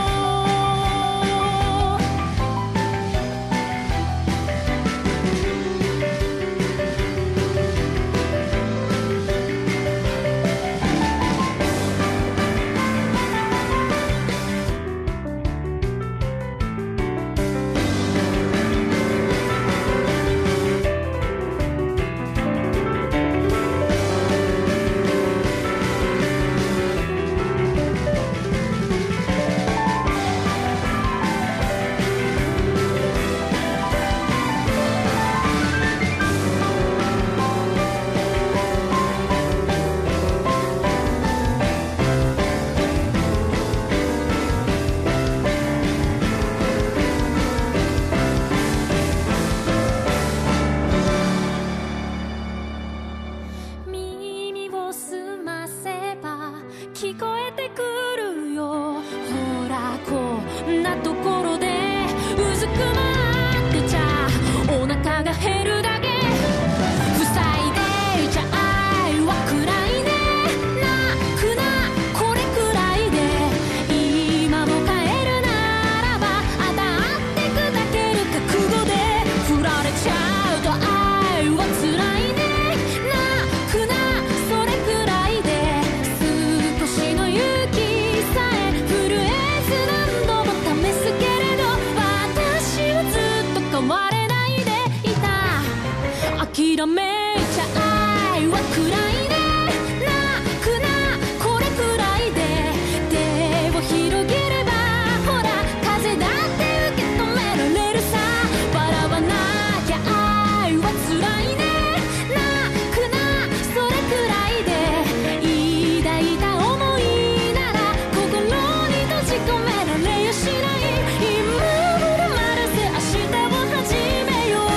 耳を澄ませば聞こえてくるよほらこんなところでうずくまってちゃお腹が減るだけ塞いでちゃ愛は暗いね泣くなこれくらいで今を変えるならば当たって砕ける覚悟で振られちゃうと愛は辛いね泣くなそれくらいで少しの勇気さえ震えず何度も試すけれど私はずっと変われないでいた諦めちゃ愛は暗いね泣くなこれくらいで手を広げればほら風だって受け止められるさ笑わなきゃ愛は辛いね泣くなそれくらいで抱いた想いなら心に閉じ込められやしない今を黙らせ明日を始めよう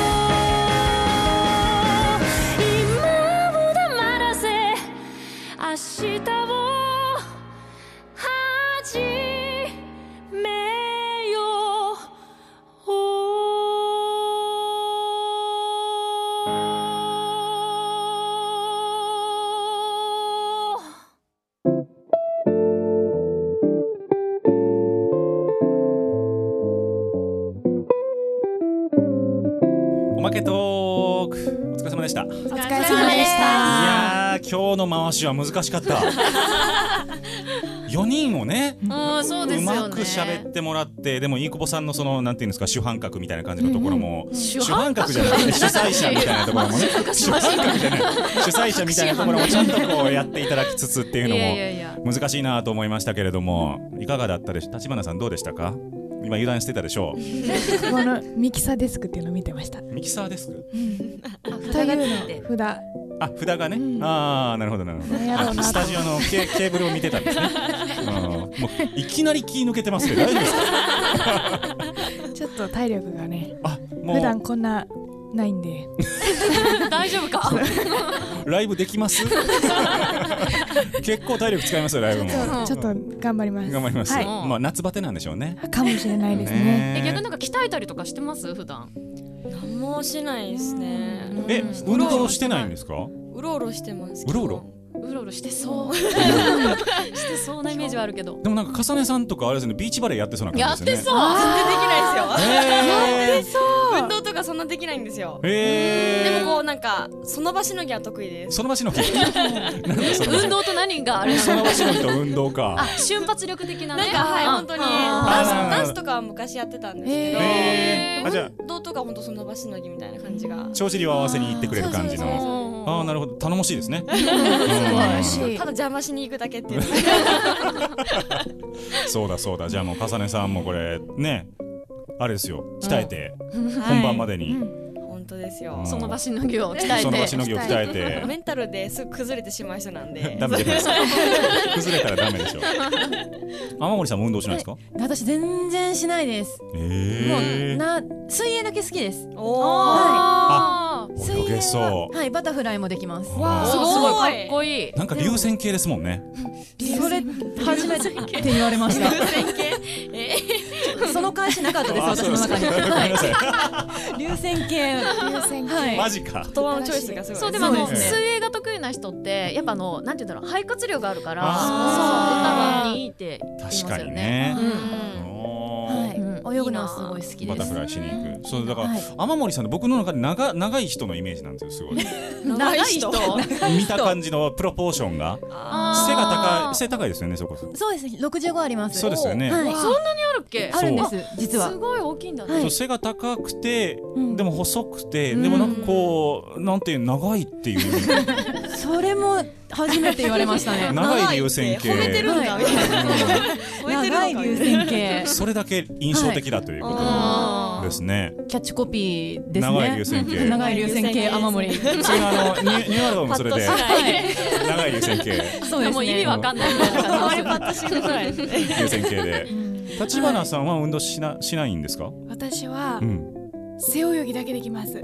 今を黙らせ明日を始めよおまけトークお疲れ様でした。いお疲れ様でしたやー今日の回しは難しかった4人をねそうですよねうまく喋ってもらってでも飯久保さんのそのなんていうんですか主犯格みたいな感じのところも、主犯格じゃなくて主催者みたいなところもね主犯格じゃない主催者みたいなところもちゃんとこうやっていただきつつっていうのも難しいなと思いましたけれどもいかがだったでしょう。立花さんどうでしたか。今油断してたでしょう。 このミキサーデスクっていうのを見てました。 ミキサーデスクというの札札がね、ああなるほどなるほど。スタジオのケーブルを見てたんですね。もういきなり気抜けてますけど大丈夫ですか。 ちょっと体力がね普段こんなないんで大丈夫か。 ライブできます結構体力使いますよライブも。 ちょっと頑張ります。 頑張ります、 はい、 まあ夏バテなんでしょうね。 かもしれないですね。 逆になんか鍛えたりとかしてます普段。 何もしないですね。 運動してないんですか。 うろうろしてます。 うろうろうろうろしてそうしてそうなイメージはあるけど。 でもなんかかさねさんとかあれですねビーチバレーやってそうな感じですよね。 やってそう。 全然できないですよ。 やってそう。 運動とかそんなできないんですよ。 でもこうなんかその場しのぎは得意です。 その場しのぎ運動と何があるの。 その場しのぎと運動か。 あ、瞬発力的なね。 なんかはい本当にダンスとかは昔やってたんですけど、運動とか本当その場しのぎみたいな感じが。 帳尻を合わせに行ってくれる感じの。 あ、なるほど、頼もしいですね。 ただ邪魔しに行くだけっていう。 そうだそうだ、じゃあもうかさねさんもこれね、あれですよ、鍛えて本番までに。 本当ですよ。 その場しのぎを鍛えて、 その場しのぎを鍛えて、 メンタルですぐ崩れてしまう人なんで。 ダメです。崩れたらダメでしょ。天森さんも運動しないですか？ 私全然しないです。もう水泳だけ好きです。 泳げそう。 はい、バタフライもできます。 わあ、すごいかっこいい。 なんか流線形ですもんね。 それ初めてって言われました。流線形？その返しなかったです、私の中に。流線形。はい。 マジか。 言葉のチョイスがすごい。 そう、でも水泳が得意な人ってやっぱなんていうんだろう、肺活量があるから、そう、いいって言いますよね。 確かにね。 泳ぐのはすごい好きです。 バタフライしに行く。そうだから天森さんって僕の中で長い人のイメージなんですよ、すごい。 長い人？ 見た感じのプロポーションが背高いですよね、そこ。 そうですね、65あります。 そうですよね。 そんなにあるっけ？ あるんです、実は。 すごい大きいんだね。 背が高くて、でも細くて、でもなんかこうなんていう長いっていう。 それも初めて言われましたね。 長い流線形。 褒めてるんだみたいな。 長い流線形。 それだけ印象的だということですね。 キャッチコピーですね。 長い流線形。 長い流線形雨漏り。 それニューアルバムもそれで長い流線形。 そうですね。もう意味わかんない。 あまりパッとしぐらい。 流線形で。立花さんは運動しないんですか？ 私は背泳ぎだけできます。 す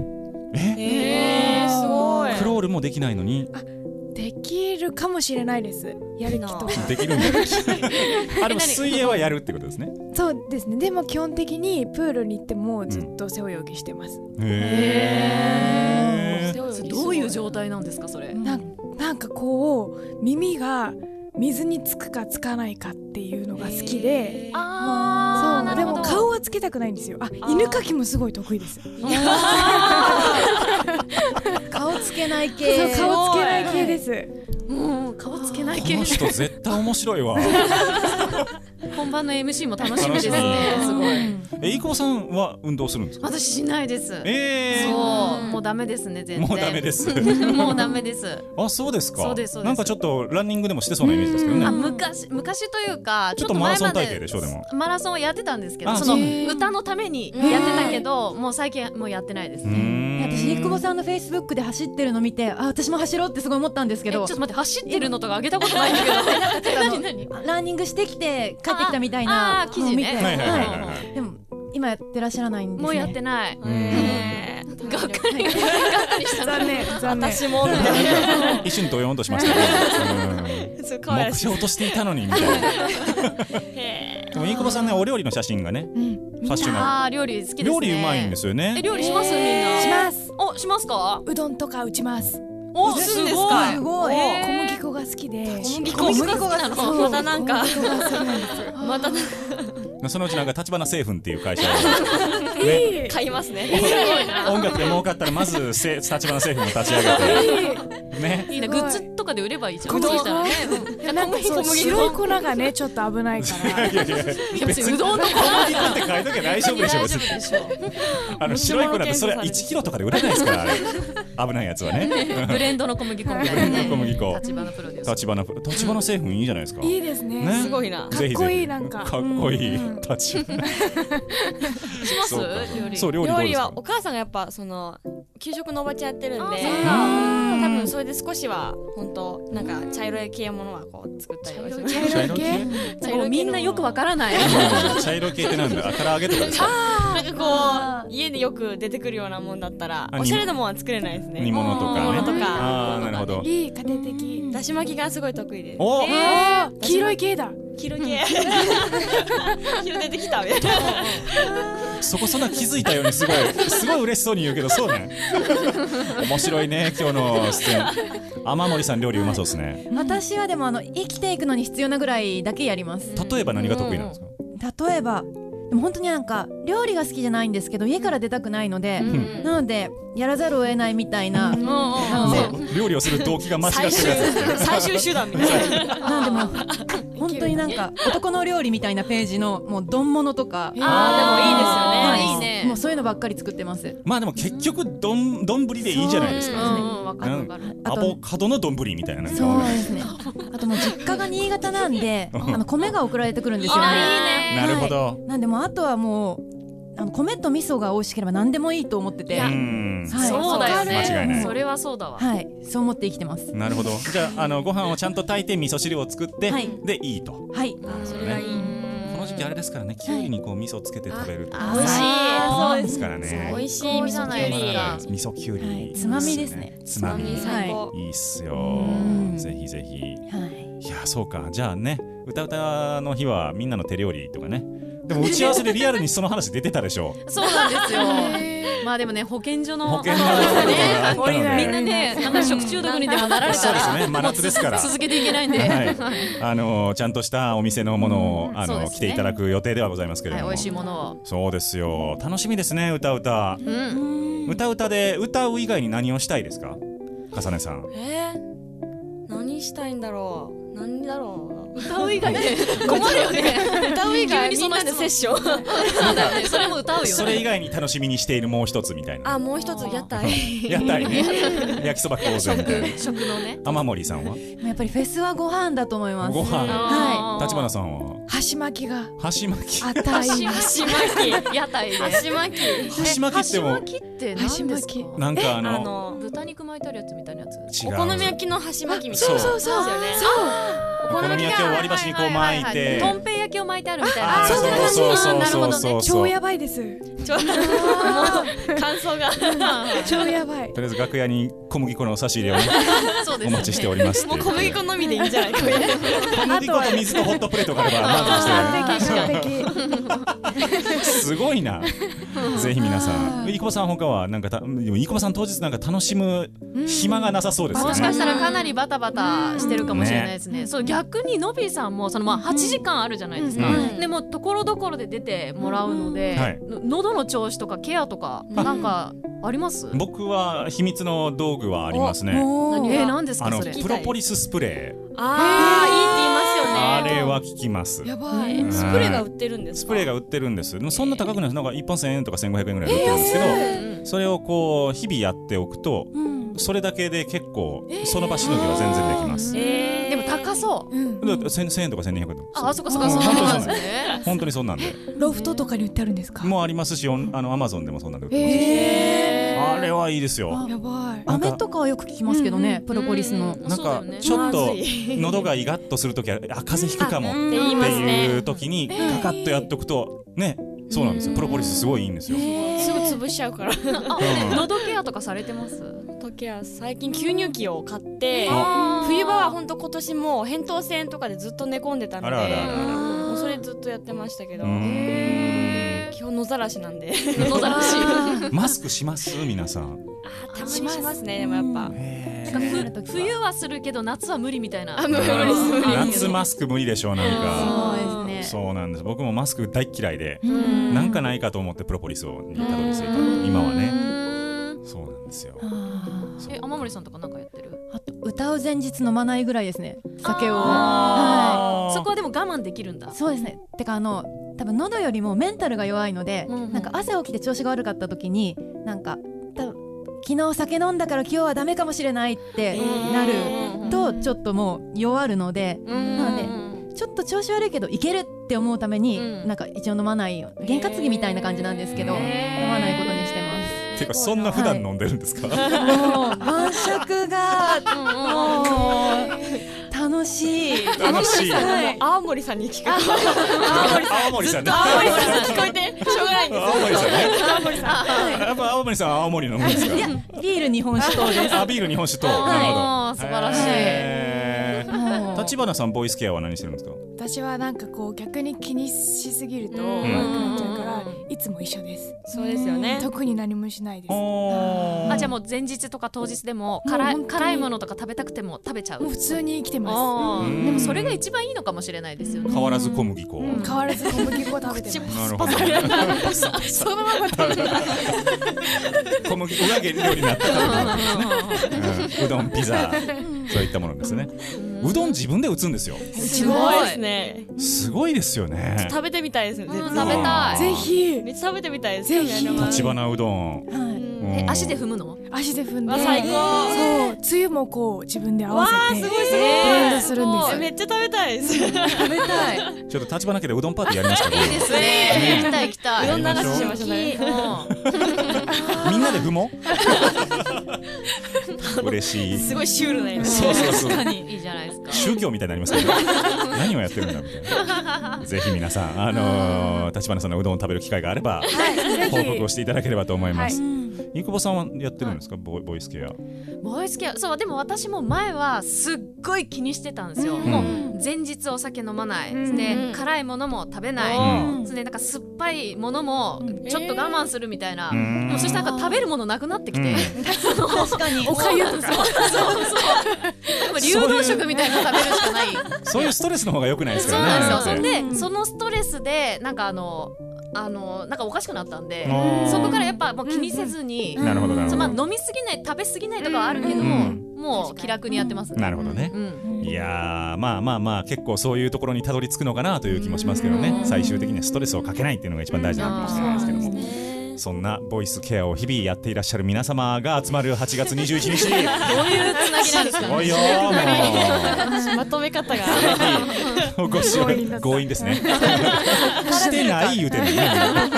ごい。 クロールもできないのに。 できるかもしれないです。やる気とか。 できるんだ。でも水泳はやるってことですね。 そうですね。でも基本的にプールに行ってもずっと背泳ぎしてます。 どういう状態なんですか、それ？ なんかこう耳が水につくかつかないかっていうのが好きで、そうでも顔はつけたくないんですよ。犬かきもすごい得意です。 顔つけない系。 そう、顔つけない系です。 顔つけない系。 この人絶対面白いわ。 本番の MC も楽しみですね。すごい。 飯窪さんは運動するんですか？ 私しないです。そう、もうダメですね、全然。 もうダメです。 もうダメです。 あ、そうですか。 そうです。 なんかちょっとランニングでもしてそうなイメージですけどね。 昔というか、 ちょっとマラソン体型でしょ。でもマラソンをやってたんですけど、その歌のためにやってたけど、もう最近もうやってないですね。 私飯窪さんのフェイスブックで走ってるの見て、私も走ろうってすごい思ったんですけど。 ちょっと待って、走ってるのとか上げたことないんだけど。何？ ランニングしてきて帰ってきたみたいな記事ね。 でも今やってらっしゃらないんですね。 もうやってない。がっかりした。 残念。 私も一瞬ドヨンとしましたね。目標としていたのにみたいな。でも飯窪さんね、お料理の写真がね、ファッショナル。 料理好きですね。 料理うまいんですよね。 料理します？みんな。 します。 お、しますか？ うどんとか打ちます。 お、すごい。 小麦粉が好きで。 小麦粉が好きなの。 またなんか。また。 そのうちなんか立花製粉っていう会社を買いますね。 音楽で儲かったらまず立花製粉を立ち上げてね。 いいな、グッズとかで売ればいいじゃん。 白い粉がねちょっと危ないから。 いや別にうどんの小麦粉って書いときゃ大丈夫でしょ。別に白い粉ってそれ1キロとかで売れないですから、あれ危ないやつはね。 ブレンドの小麦粉。 ブレンドの小麦粉。 立花プロデュース。 立花製粉いいじゃないですか。 いいですね。 すごいな。 かっこいいなんか。 かっこいい。立花。 します料理。 そう料理はお母さんがやっぱその給食のおばちゃんやってるんで、多分それで少しは本当なんか茶色い系ものはこう作ったりはします。 茶色系？ みんなよくわからない。 茶色系ってなんだ？唐揚げとかですか？ なんかこう家でよく出てくるようなもんだったらおしゃれなもんは作れないですね。 煮物とかね。 煮物とか。 あ、なるほど。 いい家庭的。 だし巻きがすごい得意です。 お、 黄色い系だ。 黄色系。黄色出てきたみたいな。 そんな気づいたようにすごい嬉しそうに言うけど、そうね。面白いね、今日の出演。天森さん料理うまそうですね。 私はでも生きていくのに必要なぐらいだけやります。 例えば何が得意なんですか？ 例えばでも本当になんか料理が好きじゃないんですけど、家から出たくないので、なのでやらざるを得ないみたいな、 料理をする動機が増し出してるやつ。 最終手段みたいな。 なんでも本当になんか男の料理みたいなページのもう丼物とか、 でもいいですよね。 いいね。 もうそういうのばっかり作ってます。 まあでも結局丼でいいじゃないですか。 アボカドの丼みたいな。 そうですね。あともう実家が新潟なんで米が送られてくるんですよね。 なるほど。 なんでもうあとはもう米と味噌が美味しければ何でもいいと思ってて。 そうだよね。 間違いない。 それはそうだわ。 はい、そう思って生きてます。 なるほど。じゃあご飯をちゃんと炊いて味噌汁を作ってでいいと。 はい。 それがいい。 この時期あれですからね、きゅうりにこう味噌つけて食べると美味しい。 そうですからね。 美味しい味噌きゅうり。 味噌きゅうり。 つまみですね。 つまみ最高。 いいっすよ。ぜひぜひ。いやそうか。じゃあね、歌うたの日はみんなの手料理とかね。でも打ち合わせでリアルにその話出てたでしょ。 そうなんですよ。まあでもね、保健所のみんなね、食中毒にでもなられたらそうですね、真夏ですから続けていけないんで、 ちゃんとしたお店のものを来ていただく予定ではございますけれども、 美味しいものを。 そうですよ。楽しみですね。歌で歌う以外に何をしたいですか、かさねさん。 何したいんだろう。何だろう。 歌う以外で困るよね。 歌う以外みんなでセッション。そうだよね。それも歌うよね。 それ以外に楽しみにしているもう一つみたいな。 もう一つ屋台。 屋台ね。焼きそば当然みたいな。 食のね。 雨森さんは？ やっぱりフェスはご飯だと思います。 ご飯。 はい。 立花さんは？ 箸巻きが。 箸巻き。 あったい。 箸巻き。 屋台で。 箸巻き。 箸巻きっても。 箸巻きって何ですか？ なんか豚肉巻いてあるやつみたいなやつ。 お好み焼きの箸巻きみたいな。 そう。 お好み焼きを割り箸にこう巻いて。 とんぺい焼きを巻いてあるみたいな。 そう。 超やばいです。 感想が超やばい。 とりあえず楽屋に小麦粉の差し入れをお待ちしております。 もう小麦粉のみでいいんじゃないか。 小麦粉と水とホットプレートがあれば満足してる。すごいな。ぜひ皆さん、飯窪さん他はなんかでも飯窪さん当日なんか楽しむ暇がなさそうですね。 もしかしたらかなりバタバタしてるかもしれないですね。そう、逆にのびさんも8時間あるじゃないですか。でもところどころで出てもらうので、喉の調子とかケアとかなんかあります？ 僕は秘密の道具はありますね。 何ですかそれ？ プロポリススプレー。 いいって言いますよね。 あれは効きます。 やばい。スプレーが売ってるんですか？ スプレーが売ってるんです。でもそんな高くないです。なんか1本1000円とか1500円ぐらいで売ってるんですけど、それをこう日々やっておくと、それだけで結構その場しのぎは全然できます。 でも高そう。 1000円とか1200円とか。そっかそうなんですね。 本当にそうなんで。 ロフトとかに売ってあるんですか？ もうありますし、アマゾンでもそんなんで売ってますし。あれはいいですよ。 やばい。 飴とかはよく聞きますけどね、プロポリスの。 なんかちょっと喉がイガッとするときは風邪ひくかもっていうときにカカッとやっとくとね。そうなんですよ。プロポリスすごいいいんですよ。 すぐ潰しちゃうから。 喉ケアとかされてます？ 喉ケア最近吸入器を買って、冬場は本当今年も扁桃腺とかでずっと寝込んでたので、もうそれずっとやってましたけど、基本野ざらしなんで。 野ざらし。 マスクします皆さん？ たまにしますね。でもやっぱ。 冬はするけど夏は無理みたいな。 夏マスク無理でしょうなんか。そうですね。 そうなんです。僕もマスク大嫌いで、なんかないかと思ってプロポリスにたどり着いた。今はね。そうなんですよ。 雨森さんとかなんかやってる？ あと歌う前日飲まないぐらいですね。酒を。 そこはでも我慢できるんだ。 そうですね。てか多分喉よりもメンタルが弱いので、なんか朝起きて調子が悪かった時になんか昨日酒飲んだから今日はダメかもしれないってなるとちょっともう弱るので、なのでちょっと調子悪いけどいけるって思うためになんか一応飲まないよ。験担ぎみたいな感じなんですけど、飲まないことにしてます。 てかそんな普段飲んでるんですか？ もう晩酌が楽しい。 青森さんに聞く。 青森さんね。 青森さん聞こえてしょうがないんです。 青森さんね。 青森さん。 やっぱ青森さんは青森のもんですか？ いやビール日本酒等です。 ビール日本酒等。なるほど。 素晴らしい。 立花さんボイスケアは何してるんですか？ 私はなんかこう逆に気にしすぎると悪くなっちゃうからいつも一緒です。 そうですよね。 特に何もしないです。 じゃあもう前日とか当日でも辛いものとか食べたくても食べちゃう？ もう普通に生きてます。 でもそれが一番いいのかもしれないですよね。 変わらず小麦粉。 変わらず小麦粉食べてます。 なるほど。 そのまま食べてます。 小麦粉が原料になったからうどん、ピザ、そういったものですね。うどん自分で打つんですよ。 すごいですね。 すごいですよね。 食べてみたいですね。 食べたい。 ぜひ。 めっちゃ食べてみたいです。 ぜひ。 立花うどん。 足で踏むの？ 足で踏んで、 最高。 そう、つゆもこう自分で合わせてすごいすごいブレンドするんです。 めっちゃ食べたいです。 食べたい。 ちょっと立花家でうどんパーティーやりますか？ いいですね。行きたい行きたい。 うどん流ししましょうね。 みんなで踏もう。嬉しい。 すごいシュールなイメージ。 そうそうそう。 いいじゃないですか。 宗教みたいになりますけど、何をやってるんだみたいな。ぜひ皆さん、立花さんのうどんを食べる機会があれば、報告をしていただければと思います。インクボさんはやってるんですか、ボイスケア？ ボイスケア、そう、でも私も前はすっごい気にしてたんですよ。もう前日お酒飲まない、で辛いものも食べない、でなんか酸っぱいものもちょっと我慢するみたいな。もうそしたらなんか食べるものなくなってきて、 確かにおかゆとか、そうそう、流動食みたいなの食べるしかない。 そういうストレスの方が良くないですかそうらね。 なんですよ。そんでそのストレスでなんかなんかおかしくなったんで、そこからやっぱもう気にせずに、 なるほどなるほど。 飲みすぎない食べ過ぎないとかはあるけども、もう気楽にやってますね。 なるほどね。いやまあ結構そういうところにたどり着くのかなという気もしますけどね。最終的にはストレスをかけないっていうのが一番大事なのかもしれないですけども、そんなボイスケアを日々やっていらっしゃる皆様が集まる8月21日。 どういうつなぎなんですか？ すごいよまとめ方がご強引ですね。してない言うてるね。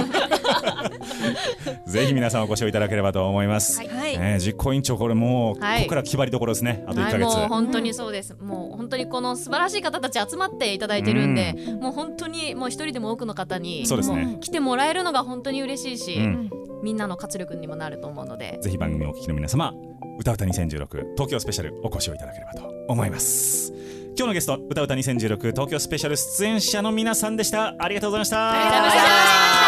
ぜひ皆さんお越しいただければと思います。実行委員長、これもうここから決まりどころですね。あと1ヶ月。 もう本当にそうです。もう本当にこの素晴らしい方たち集まっていただいてるんで、もう本当にもう一人でも多くの方に来てもらえるのが本当に嬉しいし、みんなの活力にもなると思うので、 ぜひ番組をお聞きの皆様、歌うた2016東京スペシャルお越しをいただければと思います。今日のゲスト、歌うた2016東京スペシャル出演者の皆さんでした。ありがとうございました。 ありがとうございました。